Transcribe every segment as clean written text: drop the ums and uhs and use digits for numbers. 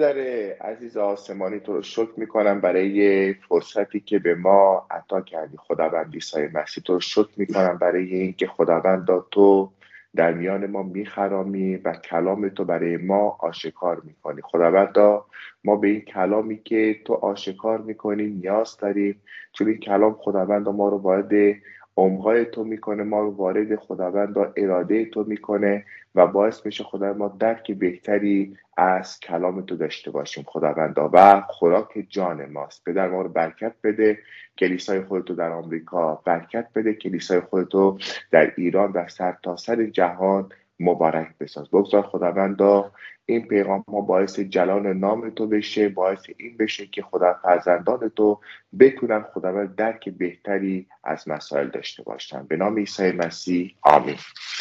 پدر عزیز آسمانی تو رو شکر میکنم برای فرصتی که به ما عطا کردی. خداوند عیسی مسیح تو رو شکر میکنم برای اینکه خداوند تو در میان ما میخرامی و کلام تو برای ما آشکار میکنی. خداوند ما به این کلامی که تو آشکار میکنی نیاز داریم، چون این کلام خداوند ما رو وارد عمقای تو میکنه، ما رو وارد خداوند اراده تو میکنه و باعث میشه خداوند ما درک بهتری از کلام تو داشته باشیم. خداوندا و خوراک جان ماست. پدر ما رو برکت بده، کلیسای خودتو در آمریکا برکت بده، کلیسای خودتو در ایران و سرتاسر جهان مبارک بساز. بگذار خداوندا این پیغام ما باعث جلال نام تو بشه، باعث این بشه که خدا فرزندان تو بتونن خداوند درک بهتری از مسائل داشته باشن. به نام عیسی مسیح آمین.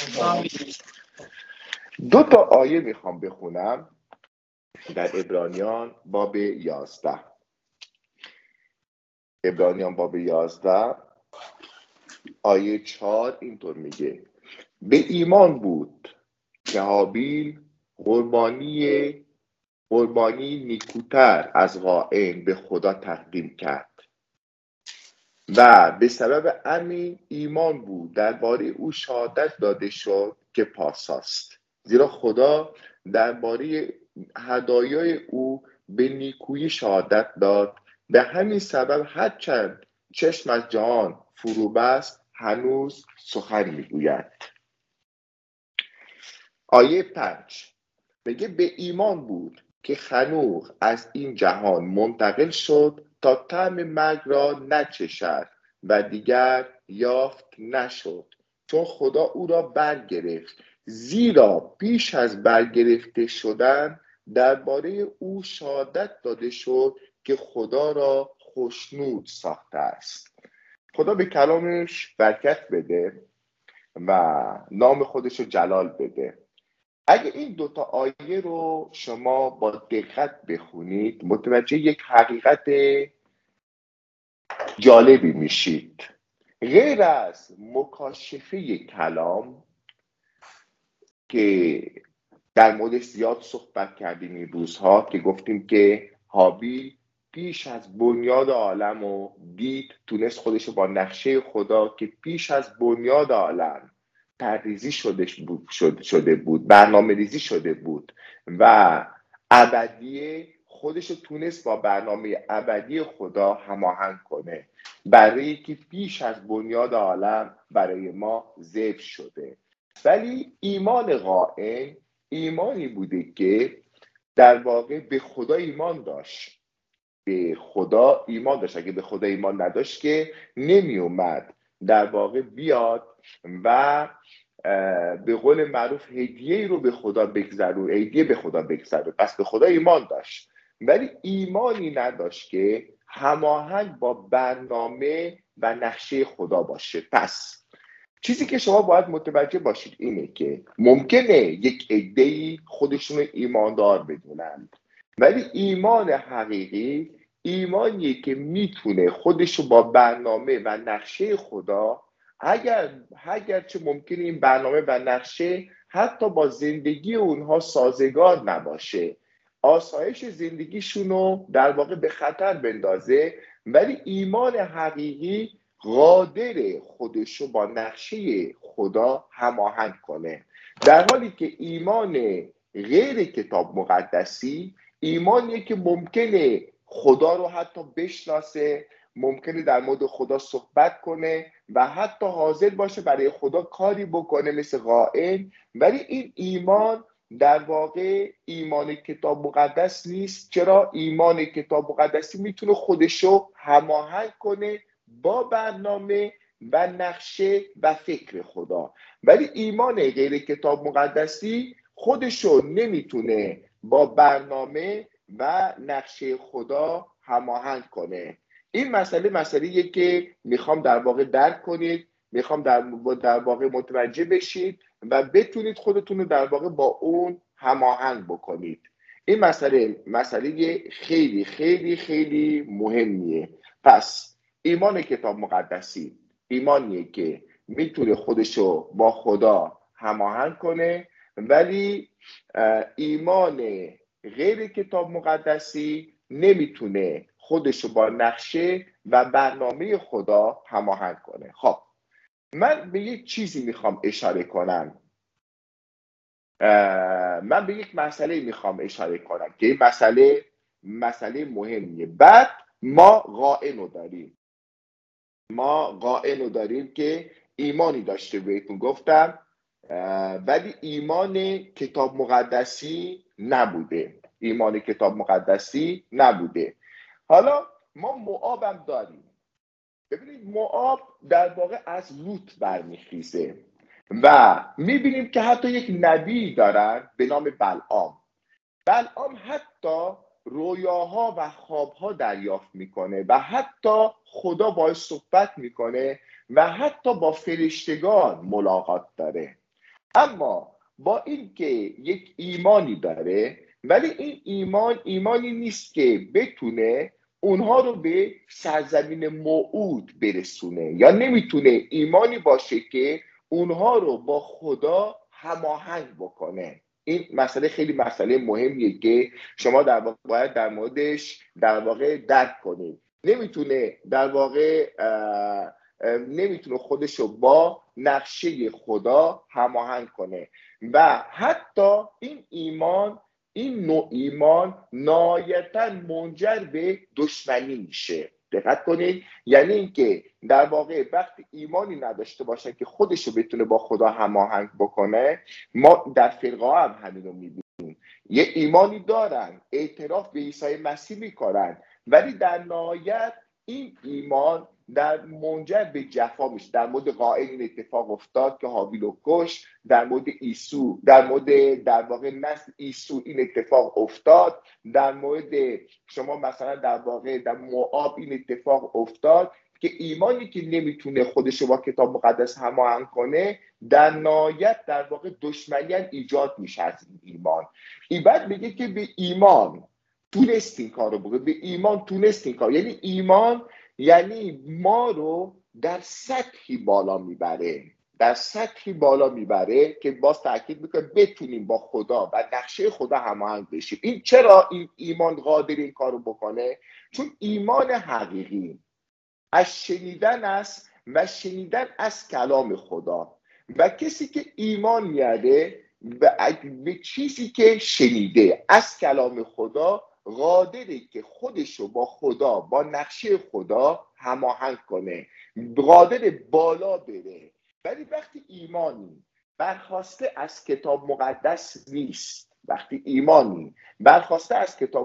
2 آیه میخوام بخونم در عبرانیان باب 11. عبرانیان باب 11 آیه 4 اینطور میگه: به ایمان بود که هابیل قربانی نیکوتر از قاین به خدا تقدیم کرد و به سبب همین ایمان بود درباره او شهادت داده شد که پاساست، زیرا خدا درباره هدایای او به نیکویی شهادت داد. به همین سبب هرچند چشم از جهان فرو بست هنوز سخن میگوید. آیه 5 میگه به ایمان بود که خنوخ از این جهان منتقل شد تا طعم مرگ را نچشد و دیگر یافت نشد، چون خدا او را برگرفت، زیرا پیش از برگرفته شدن درباره او شهادت داده شد که خدا را خوشنود ساخته است. خدا به کلامش برکت بده و نام خودش رو جلال بده. اگه این 2 آیه رو شما با دقت بخونید متوجه یک حقیقت جالبی میشید. غیر از مکاشفه کلام که در موردش زیاد صحبت کردیم این روزها، که گفتیم که هابیل پیش از بنیاد عالم رو دید، تونست خودش با نقشه خدا که پیش از بنیاد عالم تریزی شده بود، برنامه ریزی شده بود و ابدیه، خودش رو تونست با برنامه ابدی خدا هماهنگ کنه، برای که پیش از بنیاد عالم برای ما ذبح شده. ولی ایمان قائم ایمانی بوده که در واقع به خدا ایمان داشت. به خدا ایمان داشت. اگه به خدا ایمان نداشت که نمی اومد در واقع بیاد و به قول معروف هدیه رو به خدا بگذرون. پس به خدا ایمان داشت، ولی ایمانی نداشت که هماهنگ با برنامه و نقشه خدا باشه. پس چیزی که شما باید متوجه باشید اینه که ممکنه یک عده‌ای خودشون ایماندار بدونند، ولی ایمان حقیقی ایمانیه که میتونه خودشو با برنامه و نقشه خدا، اگرچه ممکنه این برنامه و نقشه حتی با زندگی اونها سازگار نباشه، آسایش زندگیشونو در واقع به خطر بندازه، ولی ایمان حقیقی قادر خودشو با نقشه خدا هماهنگ کنه. در حالی که ایمان غیر کتاب مقدسی ایمانیه که ممکنه خدا رو حتی بشناسه، ممکنه در مورد خدا صحبت کنه و حتی حاضر باشه برای خدا کاری بکنه مثل قائن، ولی این ایمان در واقع ایمان کتاب مقدس نیست. چرا؟ ایمان کتاب مقدسی میتونه خودشو هماهنگ کنه با برنامه و نقشه و فکر خدا، ولی ایمان غیر کتاب مقدسی خودشو نمیتونه با برنامه و نقشه خدا هماهنگ کنه. این مسئله‌ایه که میخوام در واقع درک کنید، میخوام در واقع متوجه بشید و بتونید خودتون رو در واقع با اون هماهنگ بکنید. این مسئله خیلی خیلی خیلی مهمیه. پس ایمان کتاب مقدسی ایمانیه که میتونه خودشو با خدا هماهنگ کنه، ولی ایمان غیر کتاب مقدسی نمیتونه خودشو با نقشه و برنامه خدا هماهنگ کنه. خب من به یک چیزی میخوام اشاره کنم، من به یک مسئله میخوام اشاره کنم که این مسئله مهمیه. بعد ما قائل رو داریم که ایمانی داشته، بهتون گفتم، ولی ایمان کتاب مقدسی نبوده. حالا ما موآب هم داریم. ببینید موآب در واقع از لوط برمیخیزه و میبینیم که حتی یک نبی دارن به نام بلعام حتی رویاها و خوابها دریافت میکنه و حتی خدا باهاش صحبت میکنه و حتی با فرشتگان ملاقات داره. اما با اینکه یک ایمانی داره، ولی این ایمانی نیست که بتونه اونها رو به سرزمین موعود برسونه، یا نمیتونه ایمانی باشه که اونها رو با خدا هماهنگ بکنه. این مسئله خیلی مسئله مهمیه که شما باید در موردش در واقع درک کنید. نمیتونه خودش رو با نقشه خدا هماهنگ کنه و حتی این نوع ایمان نهایتاً منجر به دشمنی میشه. دقت کنید، یعنی اینکه در واقع وقتی ایمانی نداشته باشه که خودش رو بتونه با خدا هماهنگ بکنه، ما در فرقه هم همین رو میبینیم. یه ایمانی دارن، اعتراف به عیسی مسیح میکنن، ولی در نهایت این ایمان در منجر به جفا میشه. در مورد قائل این اتفاق افتاد که هابیل رو کشت. در مورد عیسی، در مورد در واقع نسل عیسی این اتفاق افتاد. در مورد شما مثلا در واقع در موآب این اتفاق افتاد که ایمانی که نمیتونه خودش رو با کتاب مقدس هماهنگ کنه، در نهایت در واقع دشمنی ایجاد میشه از این ایمان. بعد میگه که به ایمان تونست این کار رو بگه، به ایمان تونست این کار. یعنی ایمان یعنی ما رو در سطحی بالا میبره که باز تاکید میکنه بتونیم با خدا و نقشه خدا هماهنگ بشیم. این چرا این ایمان قادر این کارو بکنه؟ چون ایمان حقیقی از شنیدن است و شنیدن از کلام خدا، و کسی که ایمان میاره به چیزی که شنیده از کلام خدا قادره که خودشو با خدا، با نقشه خدا هماهنگ کنه، قادر بالا بره. ولی وقتی ایمانی برخواسته از کتاب مقدس نیست، وقتی ایمانی برخواسته از کتاب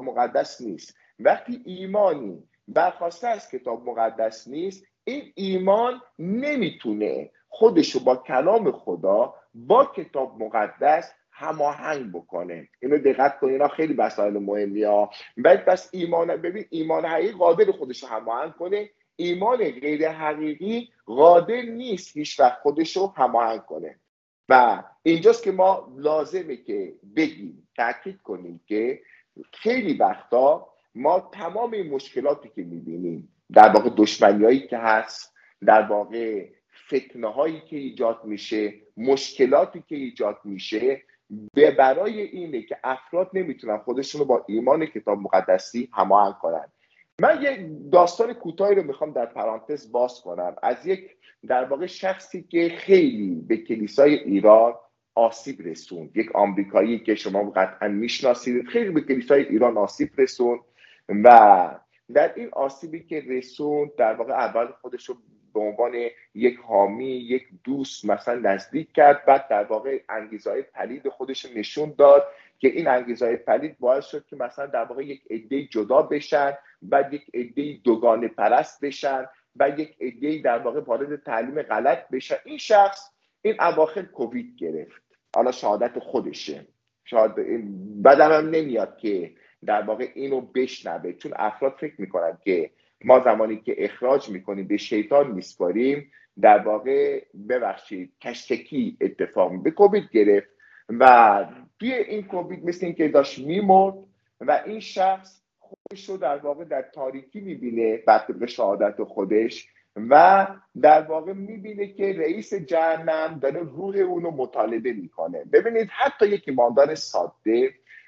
مقدس نیست، این ایمان نمیتونه خودشو با کلام خدا، با کتاب مقدس هماهنگ بکنه. اینو دقت کنید، اینا خیلی مسائل مهمیه. بعد پس ایمان حقیقی قادر خودشو هماهنگ کنه، ایمان غیر حقیقی قادر نیست هیچ وقت خودشو هماهنگ کنه. و اینجاست که ما لازمه که بگیم، تاکید کنیم که خیلی وقتا ما تمام این مشکلاتی که میبینیم، در واقع دشمنیایی که هست، در واقع فتنه هایی که ایجاد میشه، مشکلاتی که ایجاد میشه، برای اینه که افراد نمیتونن خودشون رو با ایمان کتاب مقدسی هماهنگ کنن. من یک داستان کوتاهی رو میخوام در پرانتز باز کنم از یک در واقع شخصی که خیلی به کلیسای ایران آسیب رسوند. یک آمریکایی که شما قطعا میشناسید، خیلی به کلیسای ایران آسیب رسوند و در این آسیبی که رسوند در واقع اول خودش رو به عنوان یک حامی، یک دوست مثلا نزدیک کرد. بعد در واقع انگیزه‌های پلید خودش رو نشون داد که این انگیزه‌های پلید باعث شد که مثلا در واقع یک عده جدا بشن، بعد یک عده دوگانه پرست بشن، بعد یک عده در واقع وارد تعلیم غلط بشن. این شخص این اواخر کووید گرفت. حالا شهادت خودشه، بعدم هم نمیاد که در واقع اینو بشنوه، چون افراد فکر میکنن که ما زمانی که اخراج میکنیم به شیطان میسپاریم، در واقع ببخشید کشتکی اتفاق به کووید گرفت و توی این کووید مثل این که داشت میمرد و این شخص خودش رو در واقع در تاریکی میبینه بعد به شهادت خودش و در واقع میبینه که رئیس جهنم داره روح اونو مطالبه میکنه. ببینید حتی یک ایماندار ساده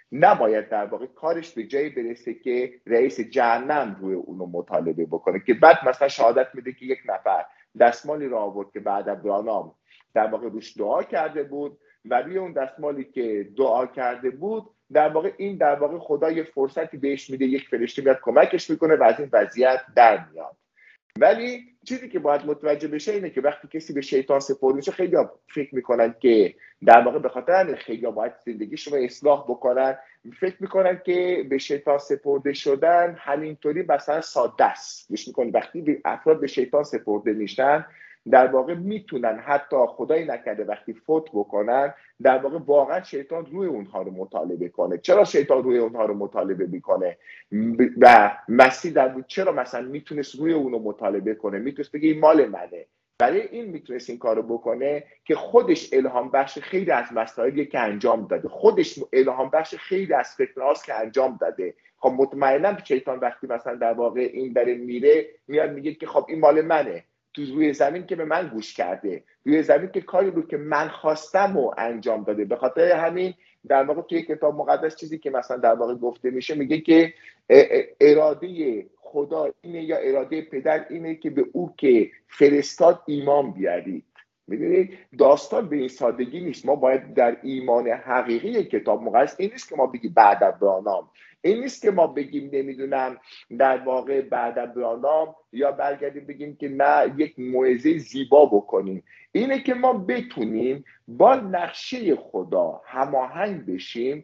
نباید در واقع کارش به جایی برسه که رئیس جهنم روی اونو مطالبه بکنه که بعد مثلا شهادت میده که یک نفر دستمالی را آورد که بعد از برانام در واقع روش دعا کرده بود و روی اون دستمالی که دعا کرده بود در واقع خدا یه فرصتی بهش میده، یک فرشته میاد کمکش میکنه و از این وضعیت در میاد. ولی چیزی که باید متوجه بشه اینه که وقتی کسی به شیطان سپرده میشه، خیلی فکر میکنن که در واقع به خاطر همین خیلی باید زندگیشون رو اصلاح بکنن، فکر میکنن که به شیطان سپرده شدن همینطوری مثلا ساده است. گوش میکنن وقتی افراد به شیطان سپرده میشن در واقع میتونن حتی خدای نکرده وقتی فوت بکنن در واقع واقعا شیطان روی اونها رو مطالبه کنه. چرا شیطان روی اونها رو مطالبه میکنه و مسیح در بود چرا مثلا میتونست روی اونو مطالبه کنه، میتونست بگه این مال منه؟ برای این میتونست این کارو بکنه که خودش الهام بخش خیلی از مسائلی که انجام داده، خودش الهام بخش خیلی از فکرهاست که انجام داده. خب مطمئنا شیطان وقتی مثلا در واقع این داره میره میاد میگه که خب این مال منه، تو روی زمین که به من گوش کرده، روی زمین که کاری رو که من خواستم و انجام داده. به خاطر همین در واقع توی کتاب مقدس چیزی که مثلا در واقع گفته میشه میگه که اراده خدا اینه یا اراده پدر اینه که به او که فرستاد ایمان بیارید. میدونید داستان به این سادگی نیست. ما باید در ایمان حقیقی کتاب مقدس این نیست که ما بگیم بعد از برانام، این نیست که ما بگیم نمیدونم در واقع بعد از برانام یا برگردیم بگیم که نه یک موعظه زیبا بکنیم. اینه که ما بتونیم با نقشه خدا هماهنگ بشیم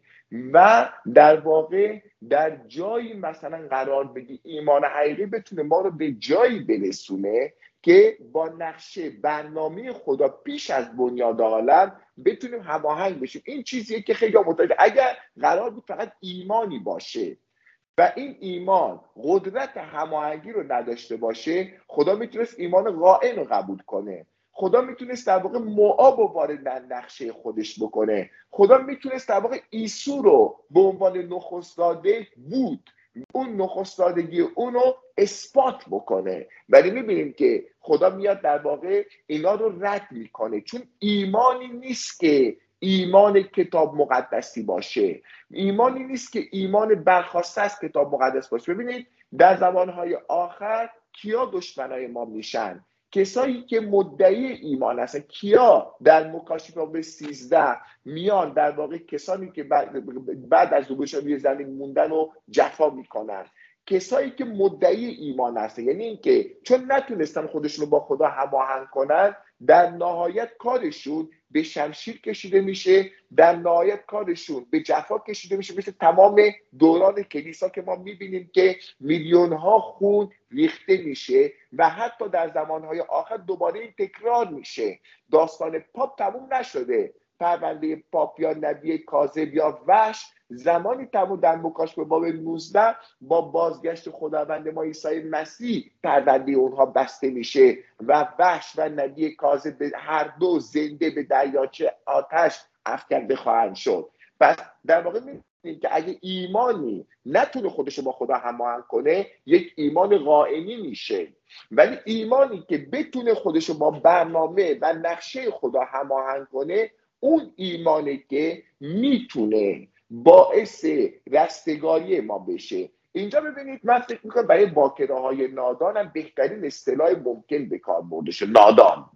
و در واقع در جایی مثلا قرار بگی ایمان حقیقی بتونه ما رو به جایی برسونه که با نقشه برنامه خدا پیش از بنیاد عالم بتونیم هماهنگ بشیم. این چیزیه که خیلی متوجه، اگر قرار بود فقط ایمانی باشه و این ایمان قدرت هماهنگی رو نداشته باشه، خدا میتونست ایمان قائن رو قبول کنه، خدا میتونست در واقع موآب رو وارد نقشه خودش بکنه، خدا میتونست در واقع عیسی رو به عنوان نخست داده بود اون نخستادگی اونو اثبات بکنه. ولی میبینیم که خدا میاد در واقع اینا رو رد میکنه، چون ایمانی نیست که ایمان کتاب مقدسی باشه، ایمانی نیست که ایمان برخواسته از کتاب مقدس باشه. ببینید در زمانهای آخر کیا دشمنای ما میشن؟ کسایی که مدعی ایمان هستن. کیا در مکاشفه 13 میان در واقع کسانی که بعد از ظهورشون روی زمین موندن و جفا میکنن، کسایی که مدعی ایمان هستن، یعنی اینکه چون نتونستن خودشون رو با خدا هماهنگ کنن در نهایت کارشون به شمشیر کشیده میشه، در نهایت کارشون به جفا کشیده میشه، مثل تمام دوران کلیسا که ما میبینیم که میلیون ها خون ریخته میشه و حتی در زمانهای آخر دوباره این تکرار میشه. داستان پاپ تموم نشده، پرونده پاپ یا نبی کاذب یا وحش زمانی تموم در مکاشفه باب 19 با بازگشت خداوند ما عیسی مسیح پرونده اونها بسته میشه و وحش و نبی کاذب هر دو زنده به دریاچه آتش افکنده خواهند شد. پس در واقع می‌بینید که اگه ایمانی نتونه خودش با خدا هماهنگ کنه یک ایمان قائمی میشه، ولی ایمانی که بتونه خودش با برنامه و نقشه خدا هماهنگ کنه اون ایمانی که میتونه باعث رستگاری ما بشه. اینجا ببینید من فکر میکنم برای باکره‌های نادانم بهترین اصطلاح ممکن به کار برده شد، نادان.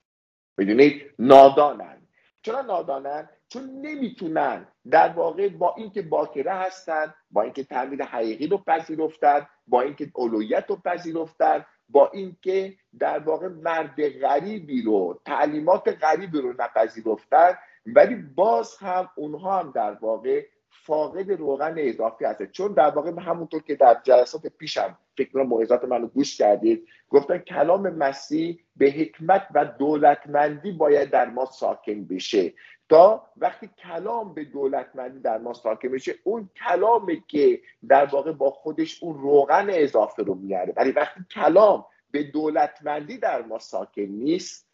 میدونید نادانن. چرا نادانن؟ چون نمیتونن در واقع با اینکه باکره هستن، با اینکه تعمید حقیقی رو پذیرفتن، با اینکه الوهیت رو پذیرفتن، با اینکه در واقع مرد غریبی رو تعلیمات غریبی رو نپذیرفتن، ولی باز هم اونها هم در واقع فاقد روغن اضافی هست. چون در واقع همونطور که در جلسات پیشم فکر کنم موعظات منو گوش کردید گفتن کلام مسیح به حکمت و دولتمندی باید در ما ساکن بشه. تا وقتی کلام به دولتمندی در ما ساکن بشه اون کلامی که در واقع با خودش اون روغن اضافه رو میاره، ولی وقتی کلام به دولتمندی در ما ساکن نیست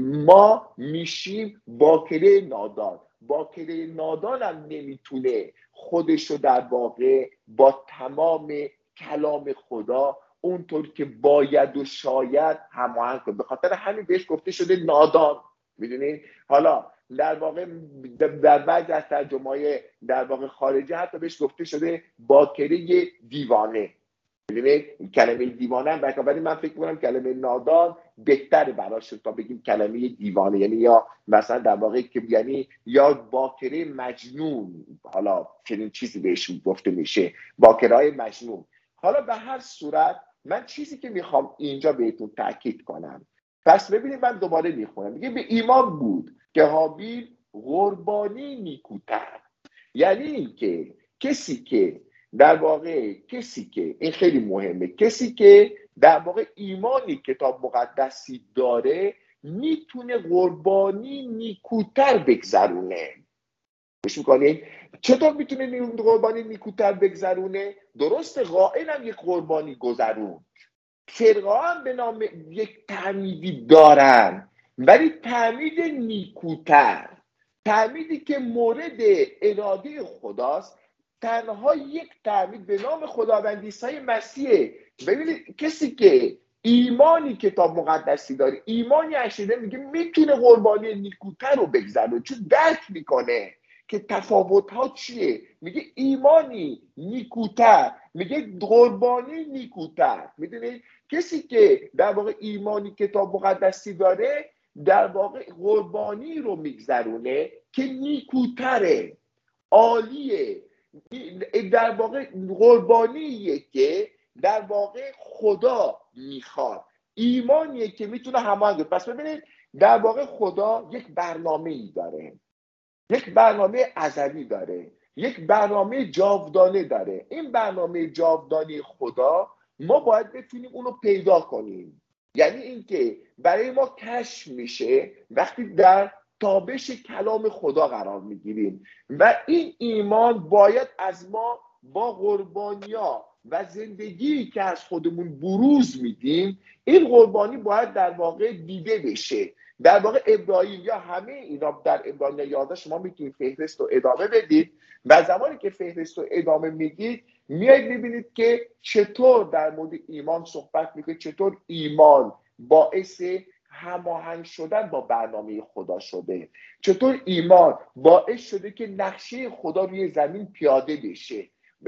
ما میشیم باکره نادان. باکره نادان هم نمیتونه خودش رو در واقع با تمام کلام خدا اونطور که باید و شاید هماهنگ کنه. به خاطر همین بهش گفته شده نادان. میدونید حالا در واقع در بعضی از ترجمه‌های در واقع خارجی حتی بهش گفته شده باکره دیوانه. ببینید کلمه دیوانه هم ولی من فکر می‌کنم کلمه نادان بهتره براش تا بگیم کلمه دیوانه، یعنی یا مثلا در واقع که یعنی یا باکره مجنون، حالا چنین چیزی بهشون گفته میشه، باکره‌های مجنون. حالا به هر صورت من چیزی که میخوام اینجا بهتون تاکید کنم، پس ببینید من دوباره میخونم، میگه به ایمان بود که هابیل قربانی نیکوتر، یعنی اینکه کسی که در واقع این خیلی مهمه، کسی که در واقع ایمانی کتاب مقدسی داره میتونه قربانی نیکوتر بگذرونه. گوش میکنید؟ چطور میتونه قربانی نیکوتر بگذرونه؟ درست قائل هم یک قربانی گذرون، فرقه هم به نام یک تعمیدی دارن، ولی تعمید نیکوتر، تعمیدی که مورد اراده خداست، تنها یک تعمید به نام خداوند عیسی مسیحه. ببینید کسی که ایمانی کتاب مقدسی داره، ایمانی عشیده، میگه میتونه قربانی نیکوتر رو بگذره، چون درک میکنه که تفاوت ها چیه. میگه ایمانی نیکوتر، میگه قربانی نیکوتر. میدونید کسی که در واقع ایمانی کتاب مقدسی داره در واقع قربانی رو میگذرونه که نیکوتره، عالیه، در واقع قربانیه که در واقع خدا میخواد، ایمانیه که میتونه هماهنگ. پس ببینید در واقع خدا یک برنامه‌ای داره، یک برنامه ازلی داره، یک برنامه جاودانه داره. این برنامه جاودانه خدا ما باید بتونیم اونو پیدا کنیم، یعنی اینکه برای ما کشف میشه وقتی در تابش کلام خدا قرار میگیریم و این ایمان باید از ما با قربانیا و زندگی که از خودمون بروز میدیم، این قربانی باید در واقع دیده بشه. در واقع ابراهیم یا همه اینا در ابراهیم 11 شما میتونید فهرست رو ادامه بدید و زمانی که فهرست رو ادامه میدید میایید میبینید که چطور در مورد ایمان صحبت میکنه، چطور ایمان باعث هماهنگ شدن با برنامه خدا شده، چطور ایمان باعث شده که نقشه خدا روی زمین پیاده بشه.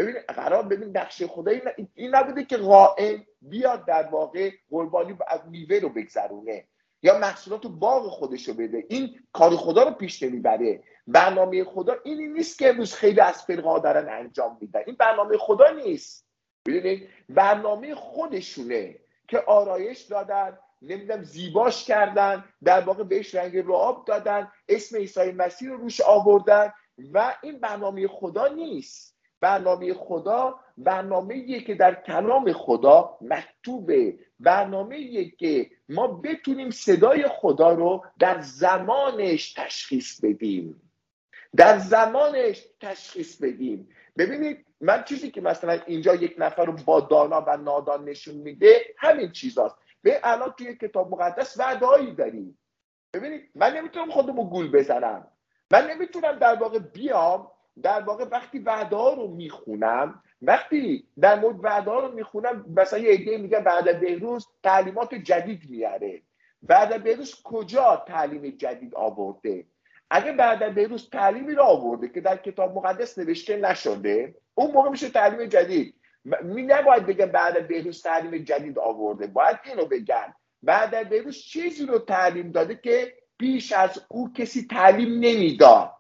ببین نقشه خدا این نبوده که قائم بیاد در واقع قربانی از میوه رو بگذرونه یا محصولات باغ خودش رو بده، این کار خدا رو پیش نمیبره. برنامه خدا اینی نیست که امروز خیلی از فرقه ها دارن انجام میدن، این برنامه خدا نیست. ببینید برنامه خودشونه که آرایش دادن، نمیدونم زیباش کردن، در واقع بهش رنگ رعاب دادن، اسم عیسی مسیح رو روش آوردن و این برنامه خدا نیست. برنامه خدا برنامه‌ایه که در کلام خدا مکتوبه، برنامه‌ایه که ما بتونیم صدای خدا رو در زمانش تشخیص بدیم، در زمانش تشخیص بدیم. ببینید من چیزی که مثلا اینجا یک نفر رو با دانا و نادان نشون میده همین چیزاست. به الان توی کتاب مقدس وعده‌ای داریم. ببینید من نمیتونم خودمو گول بزنم، من نمیتونم در واقع بیام در واقع وقتی وعده ها رو میخونم، وقتی در مورد وعده ها رو میخونم مثلا یه عده میگه بعد بهروز تعلیمات جدید میاره. بعد بهروز کجا تعلیم جدید آورده؟ اگه بعد بهروز تعلیمی رو آورده که در کتاب مقدس نوشته نشده، اون موقع میشه تعلیم جدید. نباید بگم بعد بهروز تعلیم جدید آورده، باید اینو بگن بعد بهروز چیزی رو تعلیم داده که پیش از او کسی تعلیم نمیداد،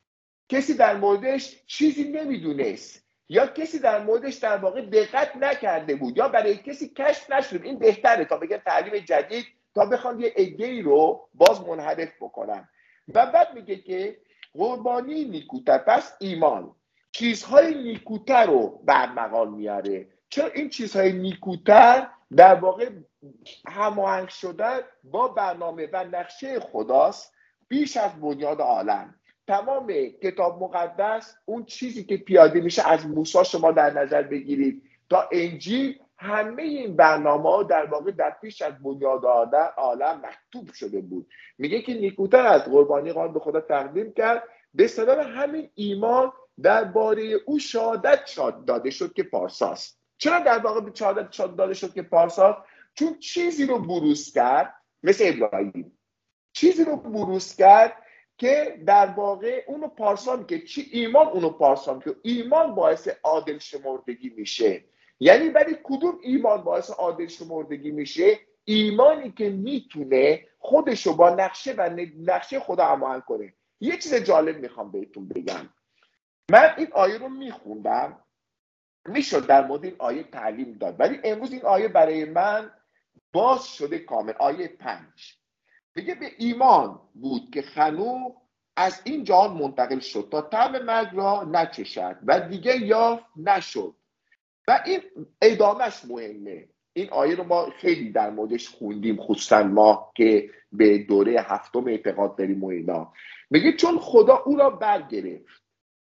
کسی در موردش چیزی نمیدونست یا کسی در موردش در واقع دقت نکرده بود یا برای کسی کشف نشد. این بهتره تا بگن تعلیم جدید تا بخوام یه عده‌ای رو باز منحرف بکنم. و بعد میگه که قربانی نیکوتر، پس ایمان چیزهای نیکوتر رو برمغان میاره. چرا این چیزهای نیکوتر در واقع هماهنگ شدن با برنامه و نقشه خداست بیش از بنیاد عالم. تمام کتاب مقدس اون چیزی که پیاده میشه از موسی شما در نظر بگیرید تا انجیل، همه این برنامه‌ها در واقع در پیش از بنیاد عالم مکتوب شده بود. میگه که نیکوتر از قربانی قربان به خدا تقدیم کرد، به سبب همین ایمان درباره او شهادت داده شد که پارساست. چرا در واقع شهادت داده شد که پارساست؟ چون چیزی رو بروز کرد، مثل ابراهیم چیزی رو بروز کرد که در واقع اونو پارسان که چی ایمان اونو پارسان که ایمان باعث عادل شمردگی میشه. یعنی برای کدوم ایمان باعث عادل شمردگی میشه؟ ایمانی که میتونه خودشو با نقشه خدا هماهنگ کنه. یه چیز جالب میخوام بهتون بگم. من این آیه رو میخوندم، میشد در مورد این آیه تعلیم داد، ولی امروز این آیه برای من باز شده کامل. آیه 5 میگه به ایمان بود که خنوخ از این جهان منتقل شد تا طعم مرگ را نچشد و دیگه یافت نشد. و این ادامهش مهمه. این آیه رو ما خیلی در موردش خوندیم، خصوصا ما که به دوره هفتم اعتقاد داریم و اینا. میگه چون خدا او را برگرفت،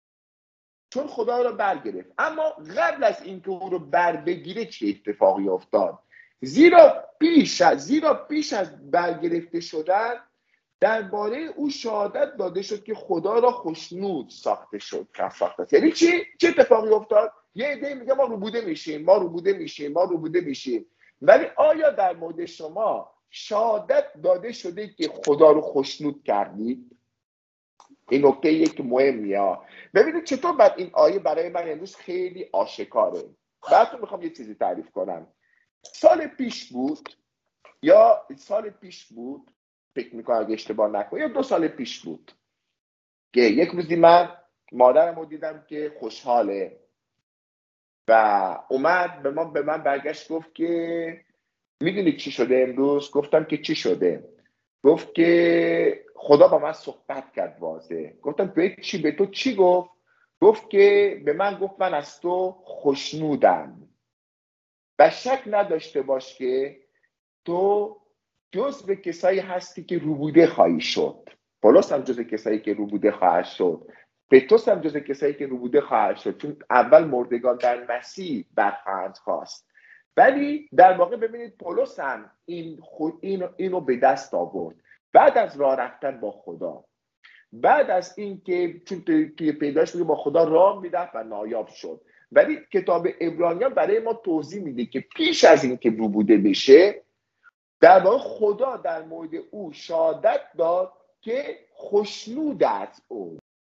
اما قبل از اینکه او رو بر بگیره چه اتفاقی افتاد؟ زیرا پیش از برگرفته شدن درباره او شهادت داده شد که خدا را خوشنود ساخته شد. یعنی چی؟ چه اتفاقی افتاد؟ یه عده میگه ما روبوده میشیم، ولی آیا در مورد شما شهادت داده شده که خدا رو خوشنود کردید؟ این نکته یک مهمیه. ببینید چطور بعد این آیه برای من امروز خیلی آشکاره. بعدتون میخوام یه چیزی تعریف کنم. سال پیش بود فکر میکنم اگه اشتباه نکنم، یا 2 سال پیش بود که یک روزی من مادرم رو دیدم که خوشحاله و اومد به من برگشت گفت که میدونی چی شده امروز؟ گفتم که چی شده؟ گفت که خدا با من صحبت کرد واضح. گفتم به تو چی گفت؟ گفت که به من گفت من از تو خوشنودم و شک نداشته باش که تو جزو کسایی هستی که روبوده خواهی شد. پولس هم جزو کسایی که روبوده خواهد شد. پتروس هم جزو کسایی که روبوده خواهد شد، چون اول مردگان در مسیح برخواهند خواست. ولی در واقع ببینید پولس هم اینو به دست آورد بعد از راه رفتن با خدا، بعد از اینکه چون توی پیداش میگه با خدا راه میرفت و نایاب شد. ولی کتاب عبرانیان برای ما توضیح میده که پیش از اینکه روبوده بشه در واقع خدا در مورد او شهادت داد که خوشنود است او.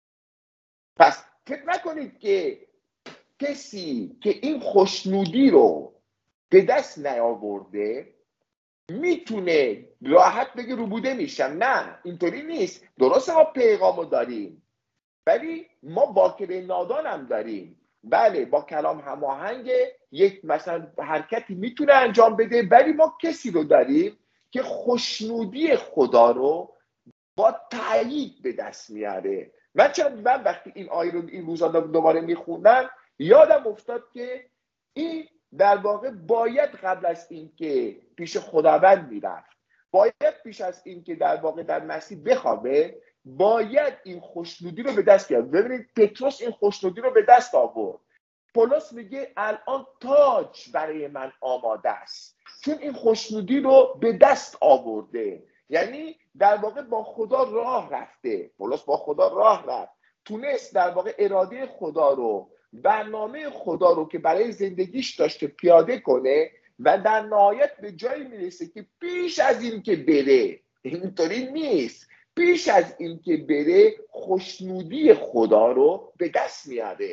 پس فکر نکنید که کسی که این خوشنودی رو به دست نیاورده میتونه راحت بگه روبوده میشم. نه، اینطوری نیست. درسته ما پیغامو داریم، ولی ما باکره نادان هم داریم. بله، با کلام هماهنگ یک مثلا حرکتی میتونه انجام بده، ولی ما کسی رو داریم که خوشنودی خدا رو با تأیید به دست میاره. من وقتی این آیه رو این روزا دوباره میخوندم یادم افتاد که این در واقع باید قبل از اینکه پیش خداوند میرفت، باید پیش از اینکه در واقع در مسیح بخوابه، باید این خوشنودی رو به دست بیاره. ببینید پتروس این خوشنودی رو به دست آورد. پولس میگه الان تاج برای من آماده است، چون این خوشنودی رو به دست آورده. یعنی در واقع با خدا راه رفته. پولس با خدا راه رفت، تونست در واقع اراده خدا رو، برنامه خدا رو که برای زندگیش داشته پیاده کنه و در نهایت به جایی میرسه که پیش از این که بره، اینطوری نیست، پیش از این که بره خوشنودی خدا رو به دست میاره.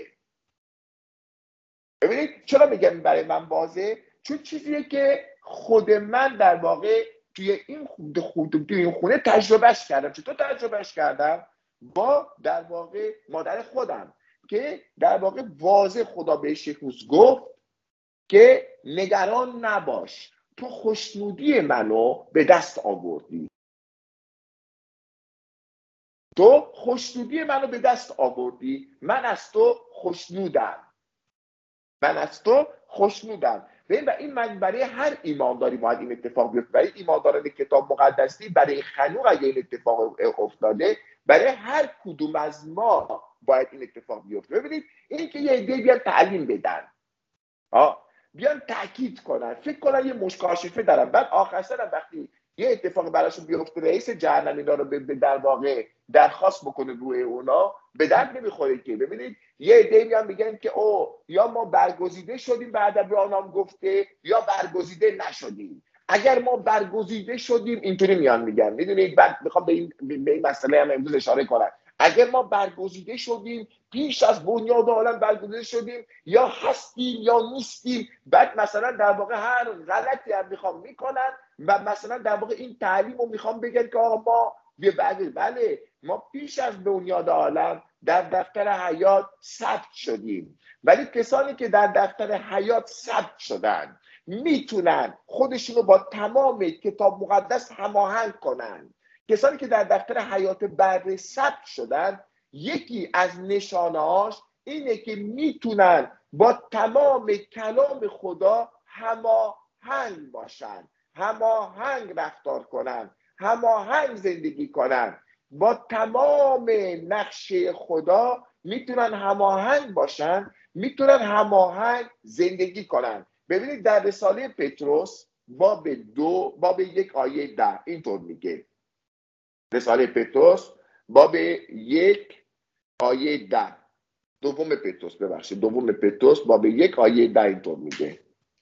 ببینید چرا میگم برای من واضحه؟ چون چیزیه که خود من در واقع توی این خونه تجربهش کردم. چطور تجربهش کردم؟ با در واقع مادر خودم که در واقع واضح خدا بهش یک روز گفت که نگران نباش، تو خوشنودی منو به دست آوردی. من از تو خوشنودم. و این من برای هر ایمانداری باید این اتفاق بیفته. برای ایمانداران کتاب مقدسی، برای خنوق اگه این اتفاق افتاده، برای هر کدوم از ما باید این اتفاق بیفته. ببینید این که یه عده بیان تعلیم بدن، بیان تاکید کنن، فکر کنن یه مشکاشفه دارن، بعد آخر سر وقتی یه اتفاق براشون بیفته رئیس جهنم اینا رو در واقع درخواست بکنه روی اونا، به درد نمیخوره که. ببینید یه عده میگن که یا ما برگزیده شدیم بعد ابراهام گفته، یا برگزیده نشدیم. اگر ما برگزیده شدیم، اینطوری میان میگن، میدونید، بعد میخوام به این مسئله هم امروز اشاره کنم. اگر ما برگزیده شدیم، پیش از بنیاد عالم برگزیده شدیم، یا هستیم یا نیستیم، بعد مثلا در واقع هر غلطی هم میخوام میکنن و مثلا در واقع این تعلیم رو میخوام بگن که آقا ما بله، ما پیش از بنیاد عالم در دفتر حیات ثبت شدیم. ولی کسانی که در دفتر حیات ثبت شدن میتونن خودشونو با تمام کتاب مقدس هماهنگ کنن. کسانی که در دفتر حیات بره ثبت شدن، یکی از نشانه‌هاش اینه که میتونن با تمام کلام خدا هماهنگ باشن، هماهنگ رفتار کنن، هماهنگ زندگی کنن. با تمام نقشه خدا میتونن هماهنگ باشن، میتونن هماهنگ زندگی کنن. ببینید در رساله پتروس باب 1 آیه 10 اینطور میگه. رساله پتروس باب 1 آیه 10. دوم پتروس باب 1 آیه 10 اینطور میگه.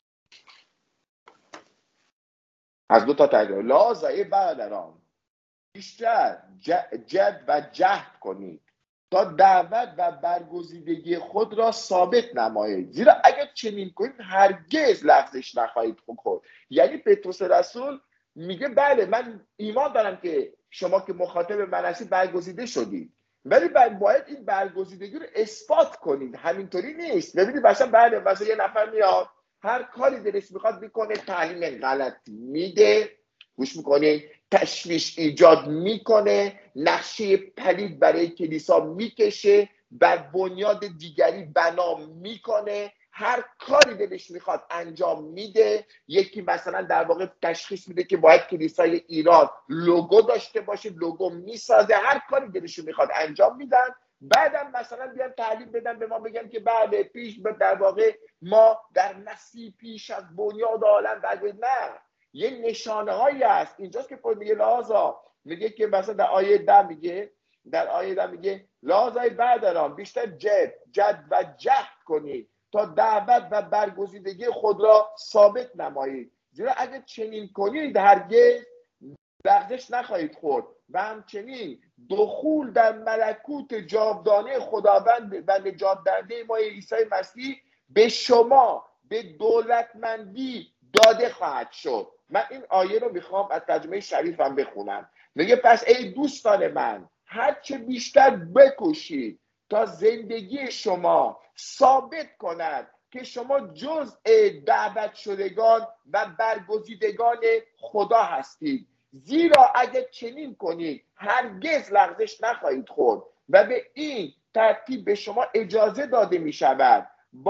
از 2 تا ترجمه. لازم برادران بیشتر جد و جهد کنید تا دعوت و برگزیدگی خود را ثابت نمایید، زیرا اگر چنین کنید هرگز لغزش نخواهید خورد. یعنی پتروس رسول میگه بله من ایمان دارم که شما که مخاطب من هستید برگزیده شدید، ولی باید این برگزیدگی رو اثبات کنید. همینطوری نیست. ببینید مثلا یه نفر میاد هر کاری دلش میخواد میکنه، تعلیم غلط میده، گوش میکنه، تشویش ایجاد میکنه، نقشه پلید برای کلیسا میکشه، بر بنیاد دیگری بنا میکنه، هر کاری دلش میخواد انجام میده. یکی مثلا در واقع تشخیص میده که باید کلیسای ایران لوگو داشته باشه، لوگو میسازه، هر کاری دلش میخواد انجام میدن. بعدم مثلا بیان تعلیم بدن به ما، بگن که بعد پیش در واقع ما در مسیح پیش از بنیاد عالم نه، یه نشانه هایی هست. اینجاست که میگه لازا، میگه که مثلا در آیه 10 میگه لازای برادران بیشتر جد و جهد کنید تا دعوت و برگزیدگی خود را ثابت نمایید، زیرا اگر چنین کنید هرگز لغزش نخواهید خورد و همچنین دخول در ملکوت جاودانه خداوند و نجات دهنده ما عیسی مسیح به شما به دولتمندی داده خواهد شد. من این آیه رو میخوام از ترجمه شریفم بخونم. میگه پس ای دوستان من، هرچه بیشتر بکوشید تا زندگی شما ثابت کند که شما جزء دعوت شدگان و برگزیدگان خدا هستید، زیرا اگر چنین کنید هرگز لغزش نخواهید خورد و به این ترتیب به شما اجازه داده می شود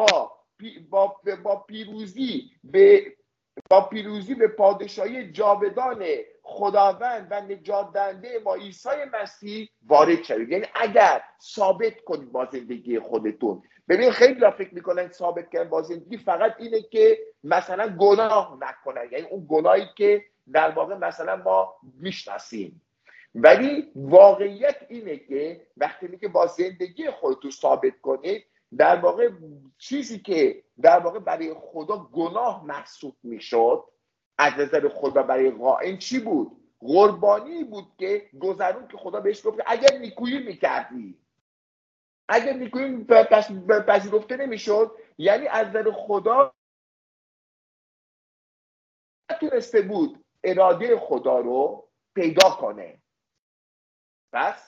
با پیروزی به پادشاهی جاودان خداوند و نجات دهنده ما عیسی مسیح وارد شوید. یعنی اگر ثابت کنید با زندگی خودتون. ببین خیلی ها فکر میکنن ثابت کردن با زندگی فقط اینه که مثلا گناه نکنن، یعنی اون گناهی که در واقع مثلا ما میشناسیم. ولی واقعیت اینه که وقتی میگه با زندگی خودتون ثابت کنید، در واقع چیزی که در واقع برای خدا گناه محسوب میشد از نظر خدا برای قائم چی بود؟ قربانی بود که گذرون که خدا بهش گفت اگر نیکویی میکردی، اگر نیکویی پذیرفته نمیشد، یعنی از نظر خدا نتونسته بود اراده خدا رو پیدا کنه. پس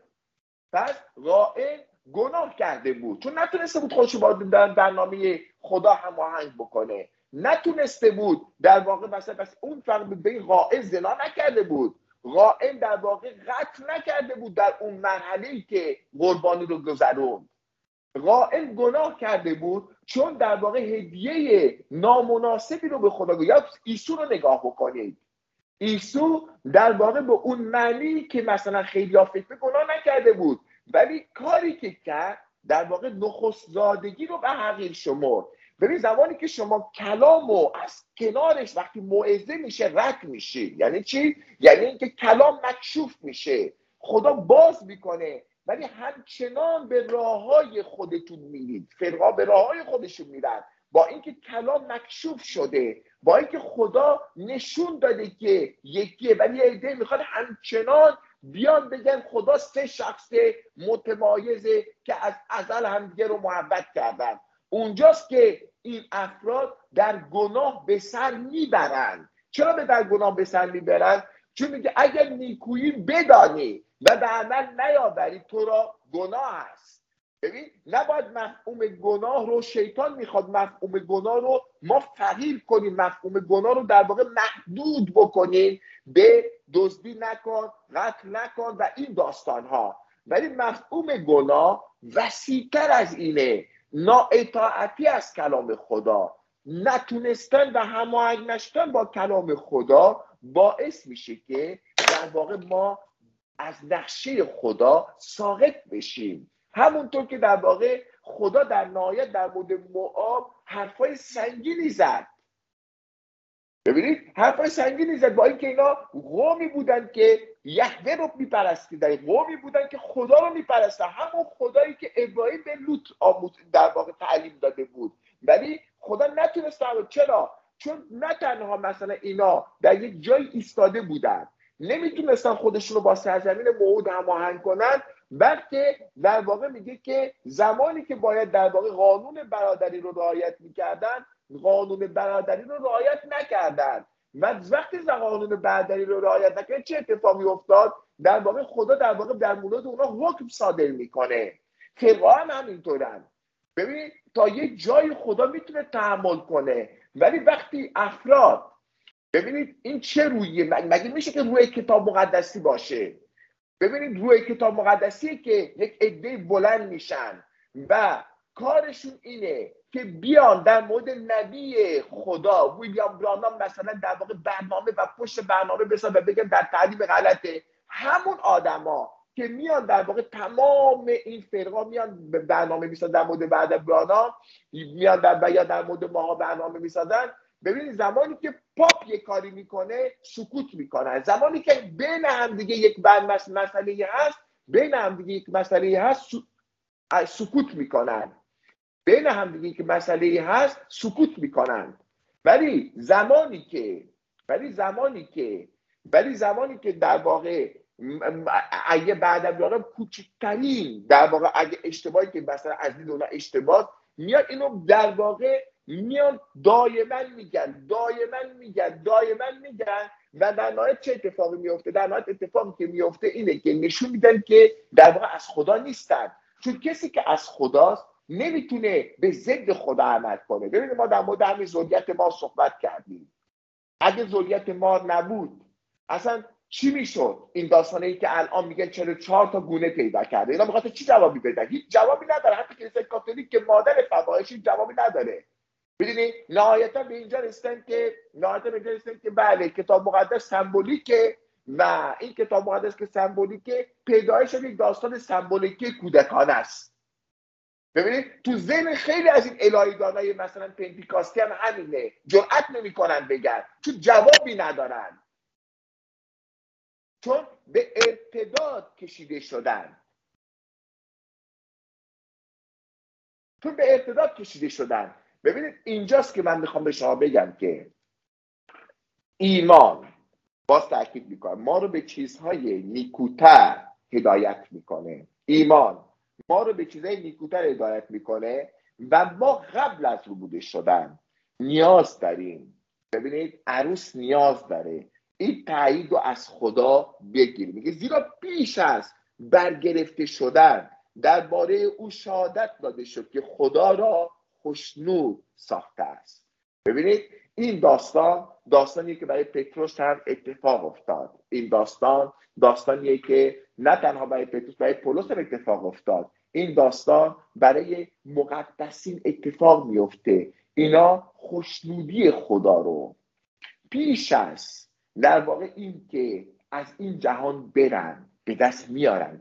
قائل گناه کرده بود، چون نتونسته بود خودش با برنامه خدا هماهنگ بکنه، نتونسته بود در واقع مثلا اون فرق به قائل زنا نکرده بود، قائل در واقع قتل نکرده بود در اون مرحله‌ای که قربانی رو گذروند. قائل گناه کرده بود چون در واقع هدیه نامناسبی رو به خدا گذاشت. عیسی رو نگاه بکنید، عیسی در واقع به اون معنی که مثلا خیلی ها فکر گناه نکرده بود، ولی کاری که کرد در واقع نخست زادگی رو به حقیر شمرد. ببین زمانی که شما کلامو از کنارش وقتی موعظه میشه رد میشه، یعنی چی؟ یعنی اینکه کلام مکشوف میشه، خدا باز میکنه، ولی همچنان به راههای خودتون میرید. فرقا به راههای خودشون میرن، با اینکه کلام مکشوف شده، با اینکه خدا نشون داده که یکیه، ولی یه عده میخواد همچنان بیان بگن خدا سه شخص متمایزه که از ازل همدیگه رو محبت کردن. اونجاست که این افراد در گناه به سر میبرن. چرا در گناه به سر میبرن؟ چون میگه اگر نیکویی بدانی و به عمل نیاوری تو را گناه است. ببین نباید مفهوم گناه رو، شیطان میخواد مفهوم گناه رو ما فقیر کنیم، مفهوم گناه رو در واقع محدود بکنیم به دزدی نکن، قتل نکن و این داستان ها. ولی مفهوم گناه وسیع‌تر از اینه. نااطاعتی از کلام خدا، نتونستن و هماهنگ نشدن با کلام خدا باعث میشه که در واقع ما از نقشه خدا ساقط بشیم. همونطور که در واقع خدا در نهایت در مورد موآب حرفای سنگینی زد. ببینید حرفای سنگینی زد، با اینکه اینا قومی بودن که یهوه رو میپرستیدن، قومی بودن که خدا رو میپرستن، همون خدایی که ابراهیم به لوط در واقع تعلیم داده بود. ولی خدا نتونست. چرا؟ چون نه تنها مثلا اینا در یک جای ایستاده بودن، نمیتونستن خودشون رو با سرزمین موعود هماهنگ کنن، بلکه در واقع میگه که زمانی که باید در واقع قانون برادری رو رعایت میکردن، قانون برادری رو رعایت نکردن. و وقتی قانون برادری رو رعایت نکردن چه اتفاقی افتاد؟ در واقع خدا در واقع در مورد اونا حکم صادر میکنه. فرقا هم همینطورن. ببین تا یه جای خدا میتونه تحمل کنه، ولی وقتی افراد، ببینید این چه رویه، مگه میشه که روی کتاب مقدسی باشه؟ ببینید روی کتاب مقدسیه که یک عده بلند میشن و کارشون اینه که بیان در مورد نبی خدا ویلیام برانام مثلا در واقع برنامه و پشت برنامه بسازن و بگن در تعلیم غلطه. همون آدما که میان در واقع تمام این فرقا میان برنامه میسازن در مورد بعد برانام، میان در مورد ماها برنامه میسازن. ببینید زمانی که پاپ یک کاری میکنه سکوت میکنن، زمانی که بین هم دیگه یک مسئله هست، بین هم دیگه یک مسئله هست سکوت میکنن، بین هم دیگه یک مسئله هست سکوت میکنن. ولی زمانی که در واقع اگه بعد از اون کوچکترین در واقع اگه اشتباهی که مثلا از دید اونا اشتباه میاد، اینو در واقع میان دائما میگن و در نهایت چه اتفاقی میفته؟ در نهایت اتفاقی که میفته اینه که نشون میدن که در واقع از خدا نیستن. چون کسی که از خداست نمیتونه به ضد خدا عمل کنه. ببینید ما در مورد همین ذریت ما صحبت کردیم. اگه ذریت ما نبود اصلا چی میشد؟ این داستانه که الان میگن 44 تا گونه پیدا کرده، اینا میخواد چی جوابی بدن؟ هیچ جوابی نداره. حتی کلیسای کاتولیک که مادر فواحش جوابی نداره. ببینید نهایتا به اینجا رسیدن که بله کتاب مقدس سمبولیکه و این کتاب مقدس که سمبولیکه، پیدایش یک داستان سمبولیکی کودکانه است. ببینید تو ذهن خیلی از این الهیدانای مثلا پنتیکاستی هم همینه، جرئت نمیکنن بگن چون جوابی ندارن، چون به ارتداد کشیده شدن. ببینید اینجاست که من میخوام به شما بگم که ایمان، باز تاکید میکنم، ما رو به چیزهای نیکوتر هدایت میکنه. ایمان ما رو به چیزهای نیکوتر هدایت میکنه و ما قبل از ربوده شدن نیاز داریم. ببینید عروس نیاز داره این تایید رو از خدا بگیریم. میگه زیرا پیش از برگرفته شدن درباره او شهادت داده شد که خدا را خوشنود ساخته است. ببینید این داستانیه که برای پتروس هم اتفاق افتاد. این داستانیه که نه تنها برای پتروس، برای پولس هم اتفاق افتاد. این داستان برای مقدسین اتفاق میفته. اینا خوشنودی خدا رو پیش از در واقع این که از این جهان برن به دست میارن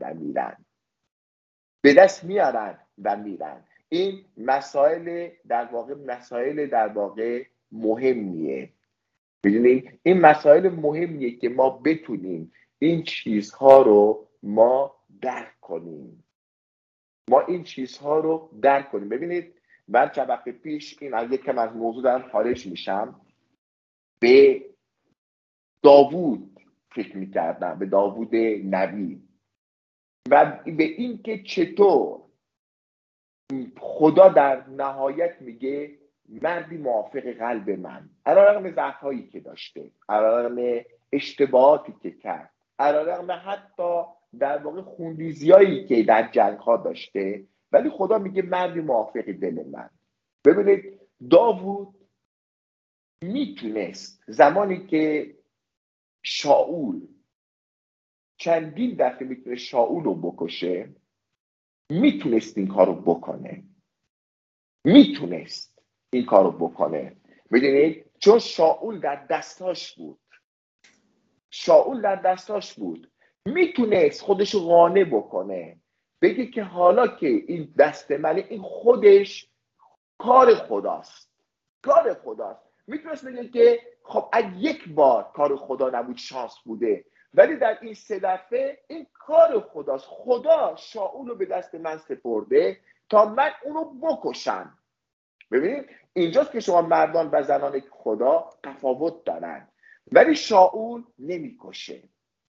و میرن. این مسائل در واقع مهمیه. ببینید این مسائل مهمیه که ما بتونیم این چیزها رو درک کنیم. ببینید من چند وقت پیش این از یکم از موضوع دارم خارج میشم، به داوود فکر میکردم، به داوود نبی و به این که چطور خدا در نهایت میگه مردی موافق قلب من، علیرغم ضعف‌هایی که داشته، علیرغم اشتباهاتی که کرد، علیرغم حتی در واقع خونریزیایی که در جنگ‌ها داشته، ولی خدا میگه مردی موافق دل من. ببینید داوود میتونست زمانی که شاول چندین دفعه میتونه شاول رو بکشه، میتونست این کارو بکنه، میتونست این کارو بکنه. میدونید چون شاول در دستاش بود، شاول در دستاش بود، میتونست خودش رو قانع بکنه، بگه که حالا که این دست منه، این خودش کار خداست، کار خداست. میتونست بگه که خب اگه یک بار کار خدا نبود شانس بوده، ولی در این 3 دفعه این کار خداست، خدا شاول رو به دست من سپرده تا من اونو بکشم. ببینید اینجاست که شما مردان و زنان خدا تفاوت دارن. ولی شاول نمیکشه،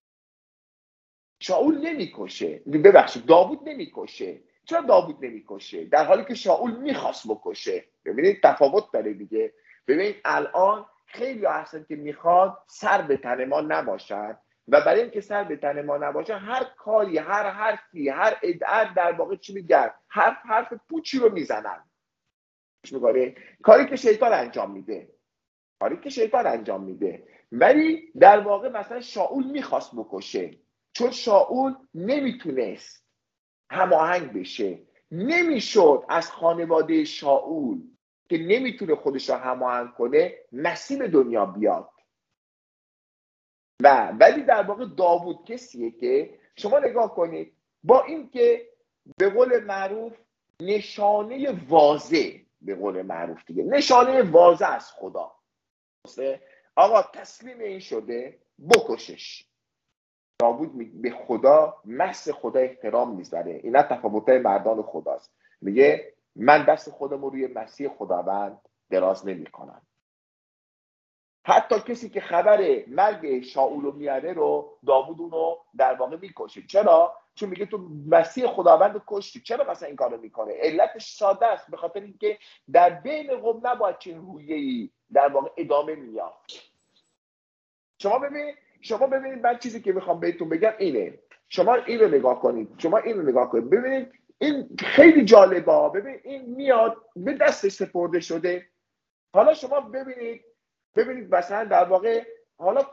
شاول نمیکشه، ببخشید داوود نمیکشه. چرا داوود نمیکشه در حالی که شاول میخواست بکشه؟ ببینید تفاوت داره دیگه. ببینید الان خیلی هستن که میخواد سر به تن ما نباشن و برای اینکه سر به تن ما نباشن هر کاری، هر حرفی، هر ادعا در واقع چی میگن، حرف پوچی رو میزنن. کاری که شیطان انجام میده، کاری که شیطان انجام میده. ولی در واقع مثلا شاول میخواست بکشه، چون شاول نمیتونست هماهنگ بشه، نمیشد از خانواده شاول که نمیتونه خودش رو هماهنگ کنه نصیب دنیا بیاد. ولی در واقع داوود کسیه که شما نگاه کنید، با اینکه به قول معروف نشانه واضح، به قول معروف دیگه نشانه واضح از خدا، آقا تسلیم این شده بکشش. داوود به خدا، مس خدا احترام میذاره. اینا تفاوت‌های مردان خداست. میگه من دست خودم رو روی مسیح خداوند دراز نمی‌کنم. حتی کسی که خبر مرگ شاول رو میاره رو داوود اونو در واقع میکشه. چرا؟ چون میگه تو مسیح خداوند رو کشتی. چرا مثلا این کارو میکنه؟ علتش ساده است، به خاطر اینکه در بین قوم نباید چنین رویه‌ای در واقع ادامه می‌یافت. شما ببینید من چیزی که میخوام بهتون بگم اینه، شما اینو نگاه کنید، ببینید این خیلی جالبه. ببینید این میاد به دستش سپرده شده. حالا شما ببینید مثلا در واقع حالا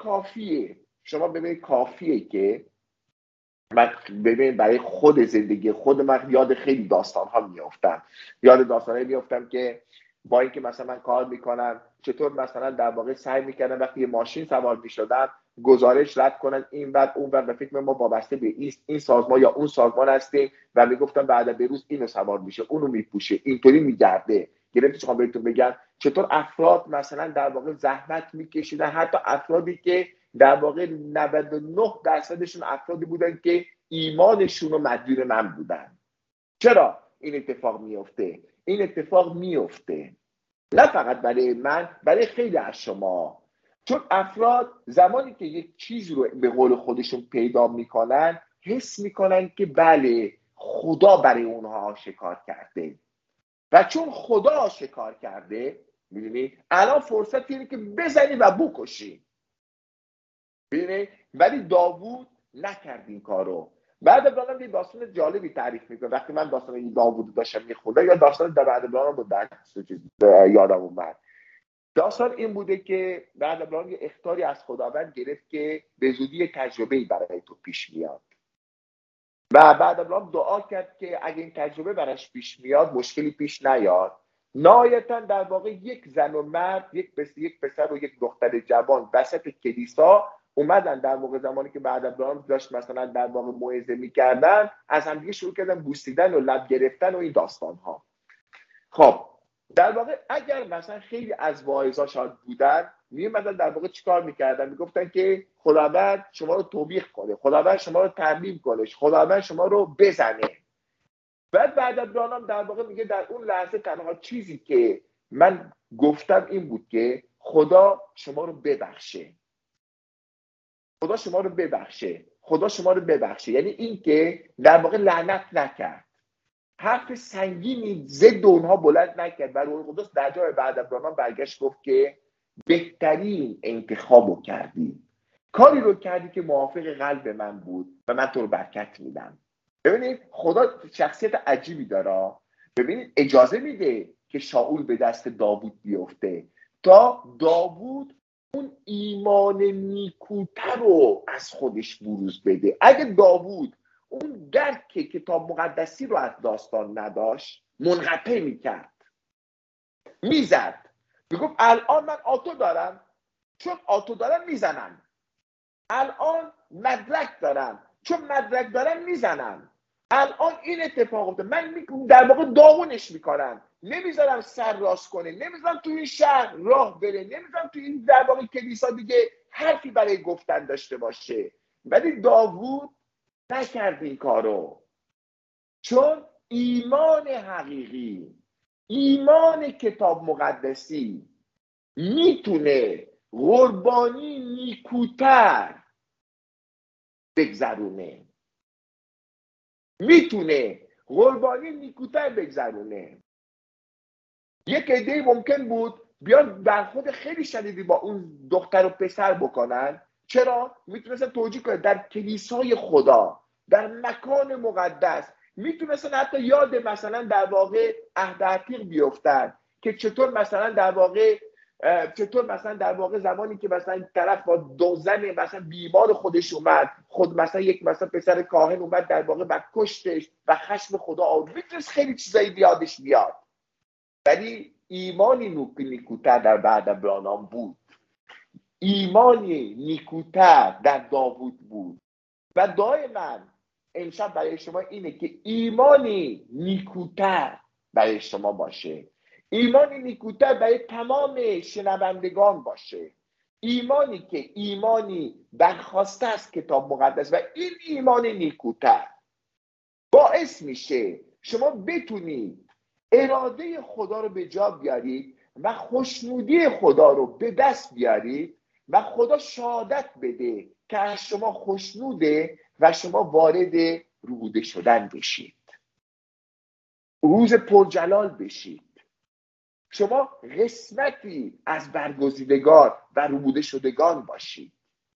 کافیه که من ببینید برای خود زندگی خود من یاد خیلی داستان‌ها میافتم. یاد داستان‌هایی میافتم که با اینکه مثلا من کار میکنم چطور مثلا در واقع سعی میکردم وقتی یه ماشین سوار میشدم گزارش رد کنن این بعد اون بعد و فکر ما وابسته به این سازمان یا اون سازمان هستیم و میگفتم بعد به روز اینو سوار میشه، اونو میپوشه، اینطوری میگرده. گرفتی چون بهتون بگم چطور افراد مثلا در واقع زحمت میکشیدن، حتی افرادی که در واقع 99% افرادی بودن که ایمانشون و مدیون من بودن. چرا این اتفاق میفته؟ این اتفاق میفته نه فقط برای من، برای خیلی از شما. چون افراد زمانی که یک چیز رو به قول خودشون پیدا میکنن حس میکنن که بله خدا برای اونها آشکار کرده و چون خدا آشکار کرده میدونی الان فرصت اینه که بزنی و بکشی. میدونی ولی داوود نکرد این کارو. بعد ابراهیم یه داستان جالبی تعریف میکنه. وقتی من داستان داوود داشتم میخوندم یا داستان در بعد ابراهیم بود یادم اومد. داستان این بوده که بعد ابراهیم یه اخطاری از خداوند گرفت که به زودی تجربه‌ای برای تو پیش میاد و بعد ابراهیم دعا کرد که اگه این تجربه براش پیش میاد مشکلی پیش نیاد. نهایتا در واقع یک زن و مرد، یک پسر و یک دختر جوان وسط کلیسا اومدن در واقع زمانی که بعد ابراهیم داشت مثلا در واقع موعظه میکردن از همدیگه شروع کردن بوسیدن و لب گرفتن و این داستان ها. خب در واقع اگر مثلا خیلی از واعظا شاید بودن میومدن در واقع چیکار میکردن؟ میگفتن که خداوند شما رو توبیخ کنه، خداوند شما رو ترمیم کنه، خداوند شما رو بزنه. بعد ابراهام در واقع میگه در اون لحظه تنها چیزی که من گفتم این بود که خدا شما رو ببخشه، خدا شما رو ببخشه، خدا شما رو ببخشه. یعنی این که در واقع لعنت نکرد، حرف سنگینی ضد اونها بلند نکرد و روح القدس در جای بعد ابراهام برگشت گفت که بهترین انتخابو کردی، کاری رو کردی که موافق قلب من بود و من تو رو برکت میدم. ببینید خدا شخصیت عجیبی داره. ببینید اجازه میده که شاول به دست داوود بیفته تا داوود اون ایمان نیکوتر رو از خودش بروز بده. اگه داوود اون درک کتاب مقدسی رو از داستان نداشت، منقطع میکرد، میزد، میگفت الان من آتو دارم، چون آتو دارم میزنم، الان مدرک دارم، چون مدرک دارم میزنم، الان این اتفاق افتاد، من در واقع داغونش میکنم، نمیذارم سر راست کنه، نمیذارم تو این شهر راه بره، نمیذارم تو این در واقع کلیسا دیگه حرفی برای گفتن داشته باشه. ولی داوود نکرد این کارو، چون ایمان حقیقی، ایمان کتاب مقدسی میتونه قربانی نیکوتر بگذرونه، میتونه قربانی نیکوتر بگذرونه. یک عده ممکن بود بیان برخورد خیلی شدیدی با اون دختر و پسر بکنن. چرا؟ میتونستن توجیه کنن در کلیسای خدا، در مکان مقدس، میتونستن حتی یاد مثلا در واقع عهد عتیق بیفتن که چطور مثلا در واقع زمانی که مثلا طرف با دو زن مثلا بیمار خودش اومد، خود مثلا یک مثلا پسر کاهن اومد در واقع و کشتش و خشم خدا آورد، میتونست خیلی چیزایی بیادش بیاد. ولی ایمانی نیکوتر در بعد ابراهام بود، ایمانی نیکوتر در داوود بود. و دعای من امشب برای شما اینه که ایمانی نیکوتر برای شما باشه، ایمانی نیکوتر برای تمام شنوندگان باشه، ایمانی که ایمانی برخواسته از کتاب مقدس و این ایمان نیکوتر باعث میشه شما بتونید اراده خدا رو به جا بیارید و خوشنودی خدا رو به دست بیارید و خدا شهادت بده که از شما خوشنوده و شما وارد ربوده شدن بشید، روز پرجلال بشید، شما قسمتی از برگزیدگان و ربوده شدگان باشید،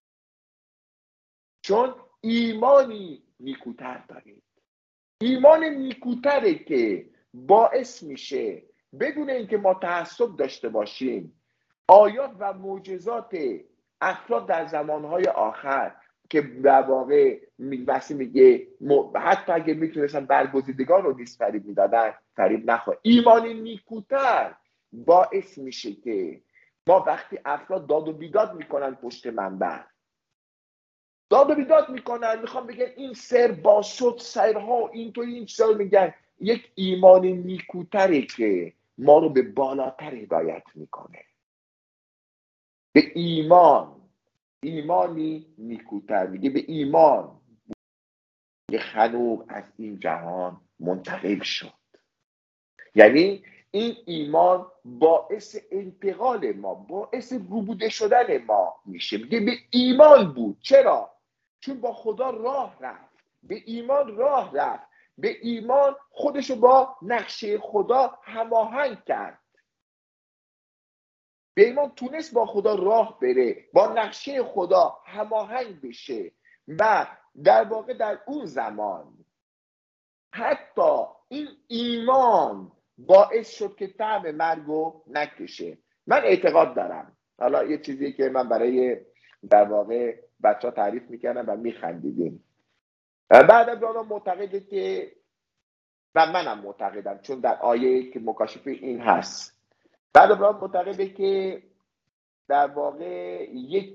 چون ایمانی نیکوتر دارید، ایمان نیکوتره که باعث میشه بدون اینکه ما تعصب داشته باشیم آیات و معجزات افراد در زمانهای آخر که در واقع واسه میگه حتی اگه میتونستن برگزیدگان رو نیز فریب میدادن، فریب نخواه. ایمان نیکوتر باعث میشه که ما وقتی افراد داد و بیداد میکنن پشت منبر، داد و بیداد میکنن، میخوام بگن این سر باز شد، سرها اینطوری این چیزا رو میگن، یک ایمان نیکوتره که ما رو به بالاتر هدایت میکنه، به ایمانی نیکوتر، میگه به ایمان که خنوق از این جهان منتقل شد. یعنی این ایمان باعث انتقال ما، باعث ربوده شدن ما میشه. میگه به ایمان بود. چرا؟ چون با خدا راه رفت، به ایمان راه رفت، به ایمان خودشو با نقشه خدا هماهنگ کرد، به ایمان تونست با خدا راه بره، با نقشه خدا هماهنگ بشه و در واقع در اون زمان حتی این ایمان باعث شد که طعم مرگو نکشه. من اعتقاد دارم، حالا یه چیزی که من برای در واقع بچه ها تعریف میکردم و میخندیدیم، بعد از آن معتقده که و منم معتقدم چون در آیه که مکاشفه این هست، بعد از آن معتقده که در واقع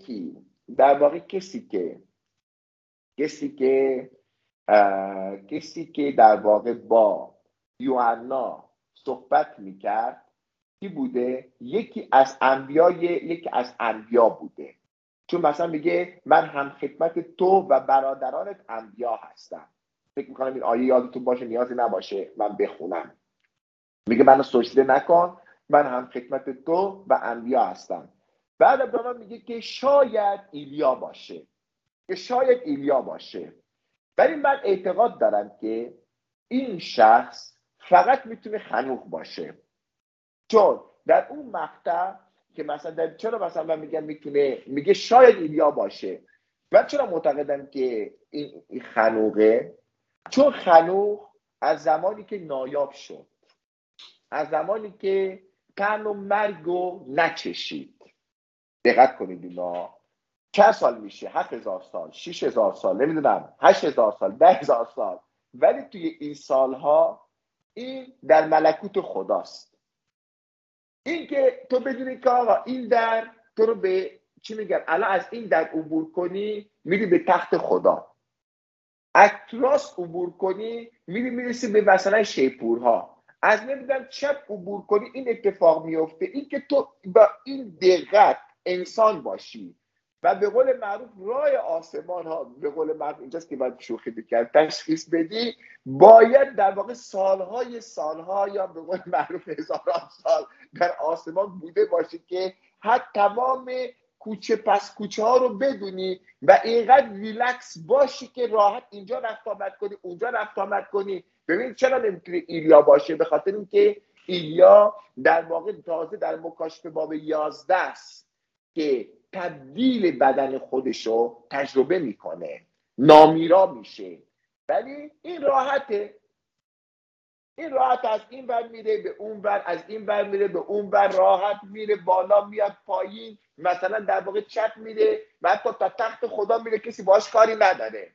کسی که در واقع با یوحنا صحبت میکرد کی بوده؟ یکی از انبیا بوده. چون مثلا میگه من هم خدمت تو و برادرانت انبیا هستم. فکر میکنم این آیه یادتون باشه، نیازی نباشه من بخونم. میگه منو سجده نکن، من هم خدمت تو و انبیا هستم. بعد ابراهیم میگه که شاید ایلیا باشه، که شاید ایلیا باشه. ولی من اعتقاد دارم که این شخص فقط میتونه خنوخ باشه، چون در اون مقطع که مثلا چرا مثلا من میگم میگه شاید ایلیا باشه. من چرا معتقدم که این خنوقه؟ چون خنوخ از زمانی که نایاب شد، از زمانی که طعن و مرگو نچشید، دقت کنید اینا چند سال میشه، 7000 سال، 6000 سال، نمیدونم 8000 سال، 10000 سال، ولی توی این سالها این در ملکوت خداست. این که تو بدونی که آقا این در تو رو به چی میگن، الان از این در عبور کنی میری به تخت خدا، از راست عبور کنی میرسی به مثلا شیپورها، از نمیدونم چپ عبور کنی این اتفاق میفته. این که تو با این دقت انسان باشی و به قول معروف راه آسمان ها، به قول معروف اینجاست که باید شوخی بکرد، تشخیص بدی، باید در واقع سالها یا به قول معروف هزاران سال در آسمان بوده باشی که حتی تمام کوچه پس کوچه ها رو بدونی و اینقدر ریلکس باشی که راحت اینجا رفت آمد کنی اونجا رفت آمد کنی. ببین چرا نمیتونه ایلیا باشه؟ به خاطر اینکه ایلیا در واقع تازه در مکاشفه باب 11 است که تبدیل بدن خودشو تجربه میکنه، نامیرا میشه. ولی این راحته، این راحت از این ور میره به اون ور، از این ور میره به اون ور، راحت میره بالا میاد پایین، مثلا در واقع چپ میره و حتی تا تخت خدا میره، کسی باهاش کاری نداره.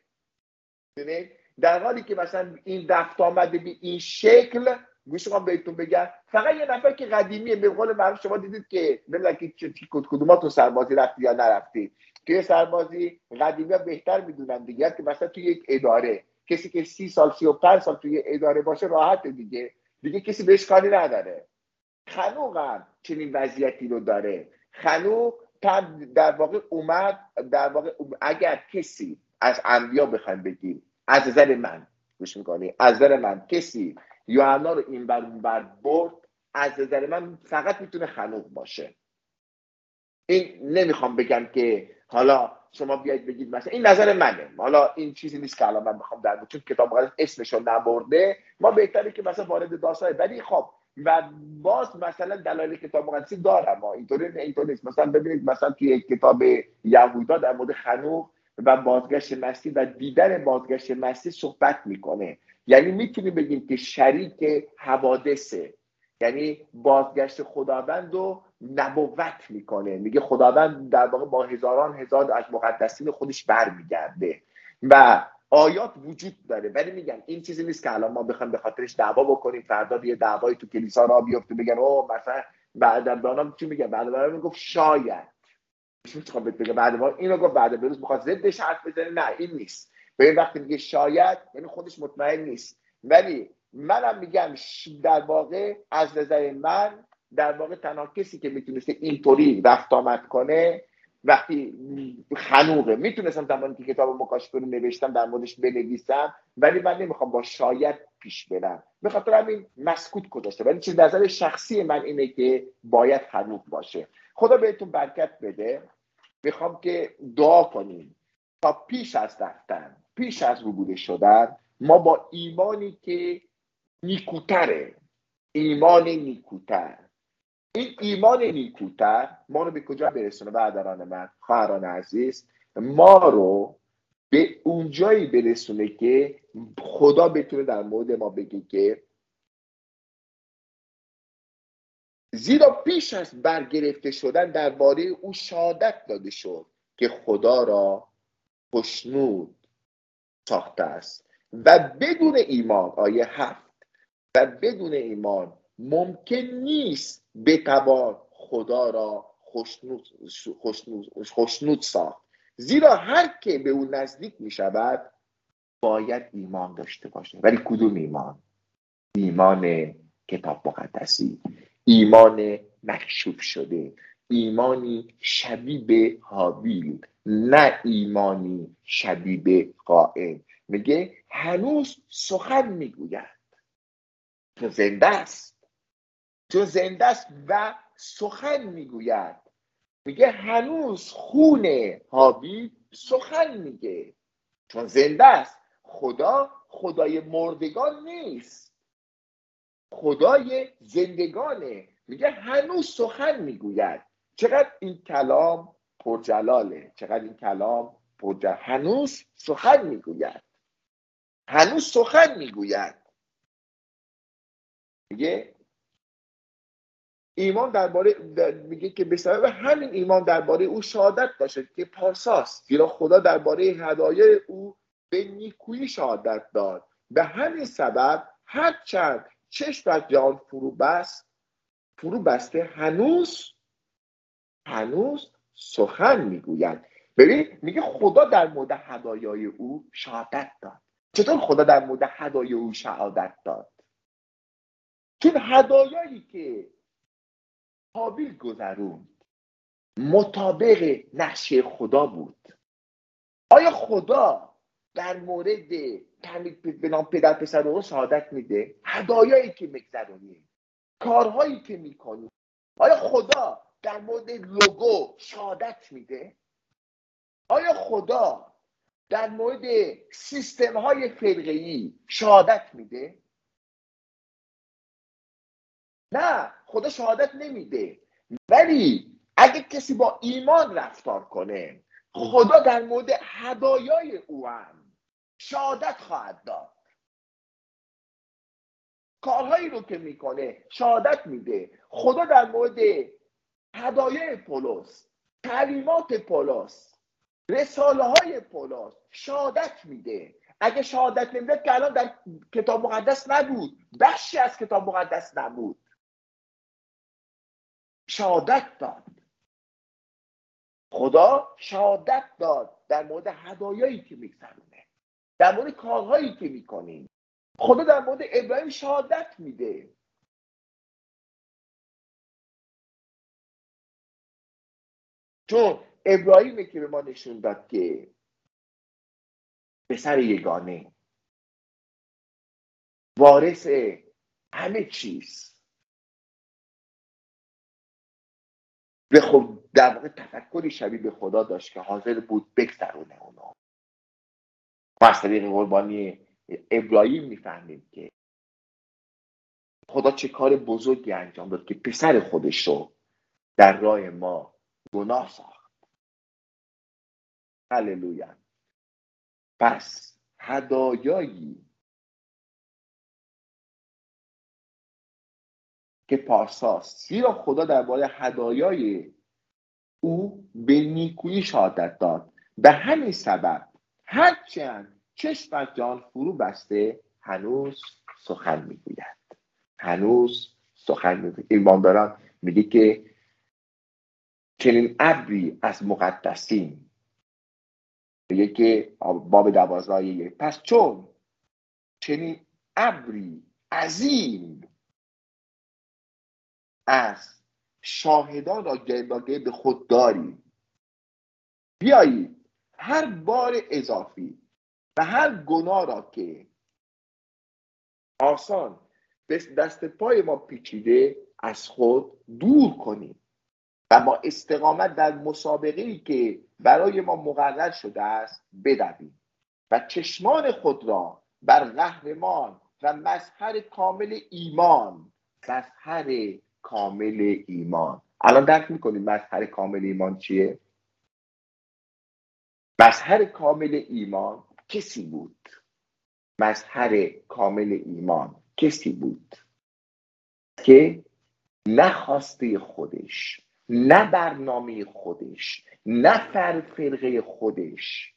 در حالی که مثلا این رفت آمده به این شکل، گوش کن بهتون بگم، فقط یه نفر که قدیمیه، به قول معروف شما دیدید که نمیدونم که کدوماتون سربازی رفتی یا نرفتی، توی سربازی قدیمی ها بهتر میدونن دیگه، که مثلا توی یک اداره کسی که 30 سال 35 سال توی اداره باشه راحت دیگه کسی بهش کاری نداره. خنوق هم چنین وضعیتی رو داره. خنوق در واقع اومد، در واقع اگر کسی از انبیا بخوایم بگیم، از نظر من گوش میکنی، از نظر من کسی یوحنا رو این بر برد، از نظر من فقط میتونه خنوق باشه. این نمیخوام بگم که حالا شما بیاید بگید مثلا، این نظر منه، حالا این چیزی نیست که الان من بخوام در چون کتاب مقدس اسمشو نبرده، ما بهتره که مثلا وارد داستانه. ولی خب و باز مثلا دلایل کتاب مقدسی دارم، ما اینطوری نیست. مثلا ببینید مثلا توی کتاب یهودا در مورد خنوق و بازگشت مسیح و دیدن بازگشت مسیح صحبت میکنه. یعنی میتونیم بگیم که شریک حوادثه، یعنی بازگشت خداوند رو نبوت میکنه، میگه خداوند در واقع با هزاران هزار از مقدسین خودش برمیگرده و آیات وجود داره. ولی میگم این چیزی نیست که الان ما بخوایم به خاطرش دعوا بکنیم، فردا یه دعوایی تو کلیسا راه بیفته بگن او مثلا بعد بعدم چی میگه، بعد بعدم میگفت شاید میخوام بگم بعد ما اینو گفت، بعد به روز میخواد ضدش حرف بزنه. نه این نیست. به این وقتی میگه شاید یعنی خودش مطمئن نیست. ولی منم میگم در واقع از نظر من در واقع تنها کسی که میتونسته اینطوری رفت آمد کنه وقتی خنوقه. میتونستم زمانی که کتاب مکاشفه رو نوشتم در موردش بنویسم، ولی من نمیخوام با شاید پیش برم، به خاطر همین مسکوت گذاشته. ولی چیز نظر شخصی من اینه که باید خنوق باشه. خدا بهتون برکت بده. میخوام که دعا کنیم تا پیش از رفتن، پیش از ربوده شدن، ما با ایمانی که نیکوتره، ایمان نیکوتر، این ایمان نیکوتر ما رو به کجا برسونه برادران من، خواهران عزیز؟ ما رو به اونجایی برسونه که خدا بتونه در مورد ما بگه که زیرا پیش از برگرفته شدن درباره او شهادت داده شد که خدا را خوشنود ساخته است و بدون ایمان، آیه 7، و بدون ایمان ممکن نیست بتوان خدا را خوشنود ساخت. زیرا هر که به او نزدیک می شود باید ایمان داشته باشه. ولی کدوم ایمان؟ ایمان کتاب مقدسی، ایمان مکشوف شده، ایمانی شبیه به هابیل، نه ایمانی شبیه به قائن. میگه هنوز سخن میگوید، چون زنده است، چون زنده است و سخن میگوید. میگه هنوز خون هابیل سخن میگه، چون زنده است. خدا خدای مردگان نیست، خدای زندگانه. میگه هنوز سخن میگوید. چقدر این کلام پرجلاله، چقدر این کلام پرجلال. هنوز سخن میگوید، هنوز سخن میگوید. میگه ایمان درباره، میگه که به سبب همین ایمان درباره او شهادت باشد که پارساست، زیرا خدا درباره هدایای او به نیکویی شهادت داد. به همین سبب هرچند چشم از جهان فرو بسته هنوز سخن میگوید. ببین میگه خدا در مورد هدایای او شهادت داد. چطور خدا در مورد هدایای او شهادت داد؟ چون هدایایی که هابیل گذروند مطابق نقشه خدا بود. آیا خدا در مورد به نام پدر پسر و روح شهادت میده؟ هدایایی که میگذرونیم، کارهایی که میکنیم، آیا خدا در مورد لوگو شهادت میده؟ آیا خدا در مورد سیستم های فرقه‌ای شهادت میده؟ نه، خدا شهادت نمیده. ولی اگه کسی با ایمان رفتار کنه، خدا در مورد هدایای او هم شهادت خواهد داد. کارهایی رو که میکنه شهادت میده. خدا در مورد هدایای پولس، تعلیمات پولس، رساله های پولس شهادت میده. اگه شهادت نمیده که الان در کتاب مقدس نبود، بخشی از کتاب مقدس نبود. شهادت داد. خدا شهادت داد در مورد هدایایی که میگذرونه، در مورد کارهایی که میکنیم. خدا در مورد ابراهیم شهادت میده. چون ابراهیمی که به ما نشون داد که پسر یگانه، وارث همه چیز، به خود در واقع تفکری شبیه به خدا داشت که حاضر بود بگذرونه اونو. ما از طریق قربانی ابراهیم میفهمیم که خدا چه کار بزرگی انجام داد که پسر خودش رو در راه ما گناه ساخت. هللویا. پس هدایایی که پارساست، زیرا خدا درباره هدایای او به نیکویی شهادت داد. به همین سبب هرچند چشم از جان فرو بسته هنوز سخن میگوید. هنوز سخن میگوید. ایمانداران میگه که چنین ابری از مقدسین، میگه که باب 12 پس چون چنین ابری عظیم از شاهدان را گرداگه به خود داریم، بیایید هر بار اضافی و هر گناه را که آسان به دست پای ما پیچیده از خود دور کنیم و با استقامت در مسابقه‌ای که برای ما مقرر شده است بدویم و چشمان خود را بر قهرمان و مظهر کامل ایمان. الان درک میکنید مظهر کامل ایمان چیه؟ مظهر کامل ایمان کسی بود. مظهر کامل ایمان کسی بود که نه خواسته خودش، نه برنامه خودش، نه فرقه خودش،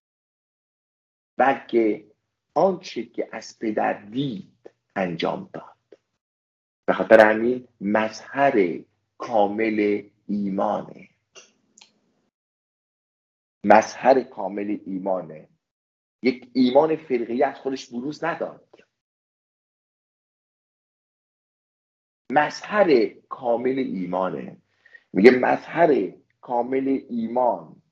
بلکه آنچه که از پدر دید انجام داد. به خاطر همین مظهر کامل ایمانه. مظهر کامل ایمانه. یک ایمان فرقه‌ای از خودش بروز نداد. مظهر کامل ایمانه. میگه مظهر کامل ایمان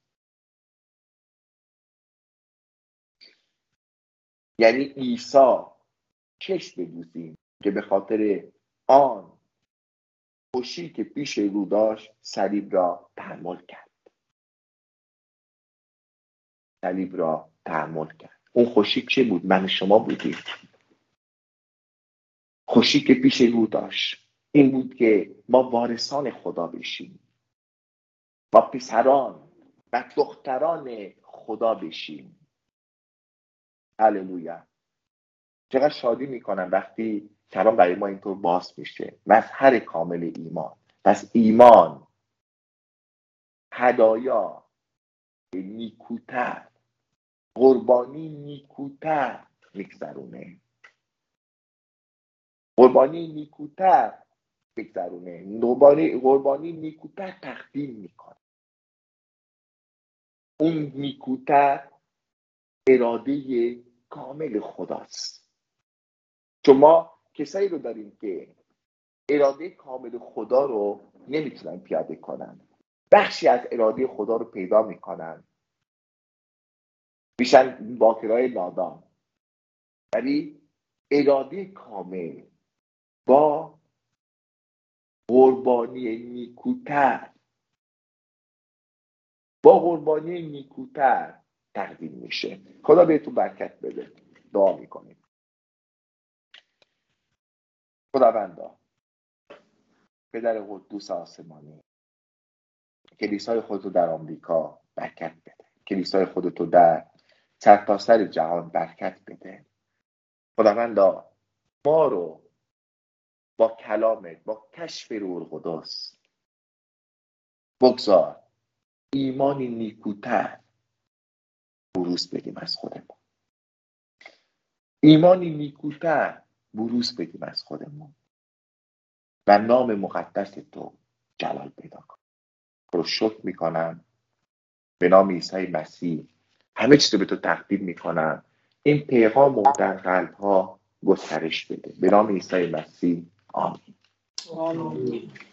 یعنی عیسی چشم بدوزیم که به خاطر آن خوشی که پیش رو داشت صلیب را تحمل کرد. صلیب را تحمل کرد. اون خوشی چه بود؟ من شما بودیم. خوشی که پیش رو داشت این بود که ما وارثان خدا بشیم، ما پسران و دختران خدا بشیم. هللویا. چقدر شادی میکنم وقتی کلام برای ما اینطور باز میشه. مظهر کامل ایمان. پس ایمان هدایا نیکوتر، قربانی نیکوتر میگذرونه، قربانی نیکوتر بگذرونه، قربانی نیکوتر تقدیم میکنه. اون نیکوتر اراده کامل خداست. چون ما کسایی رو داریم که اراده کامل خدا رو نمیتونن پیاده کنن، بخشی از اراده خدا رو پیدا میکنن، میشن باکرای نادان. ولی اراده کامل با قربانی نیکوتر تقدیم میشه. خدا بهتون برکت بده. دعا میکنیم. خداوندا، پدر قدوس آسمانی، کلیسای خودتو در آمریکا برکت بده. کلیسای خودتو در سرتاسر جهان برکت بده. خداوندا، ما رو با کلامت، با کشف روح القدس بگذار ایمانی نیکوتر بروز بدیم از خودمون. ایمانی نیکوتر بروز بدیم از خودمون و نام مقدس تو جلال پیدا کن. رو شکر میکنم به نام عیسی مسیح. همه چیز رو به تو تقدیم میکنم. این پیغام رو در قلب ها گسترش بده. به نام عیسی مسیح. آمین.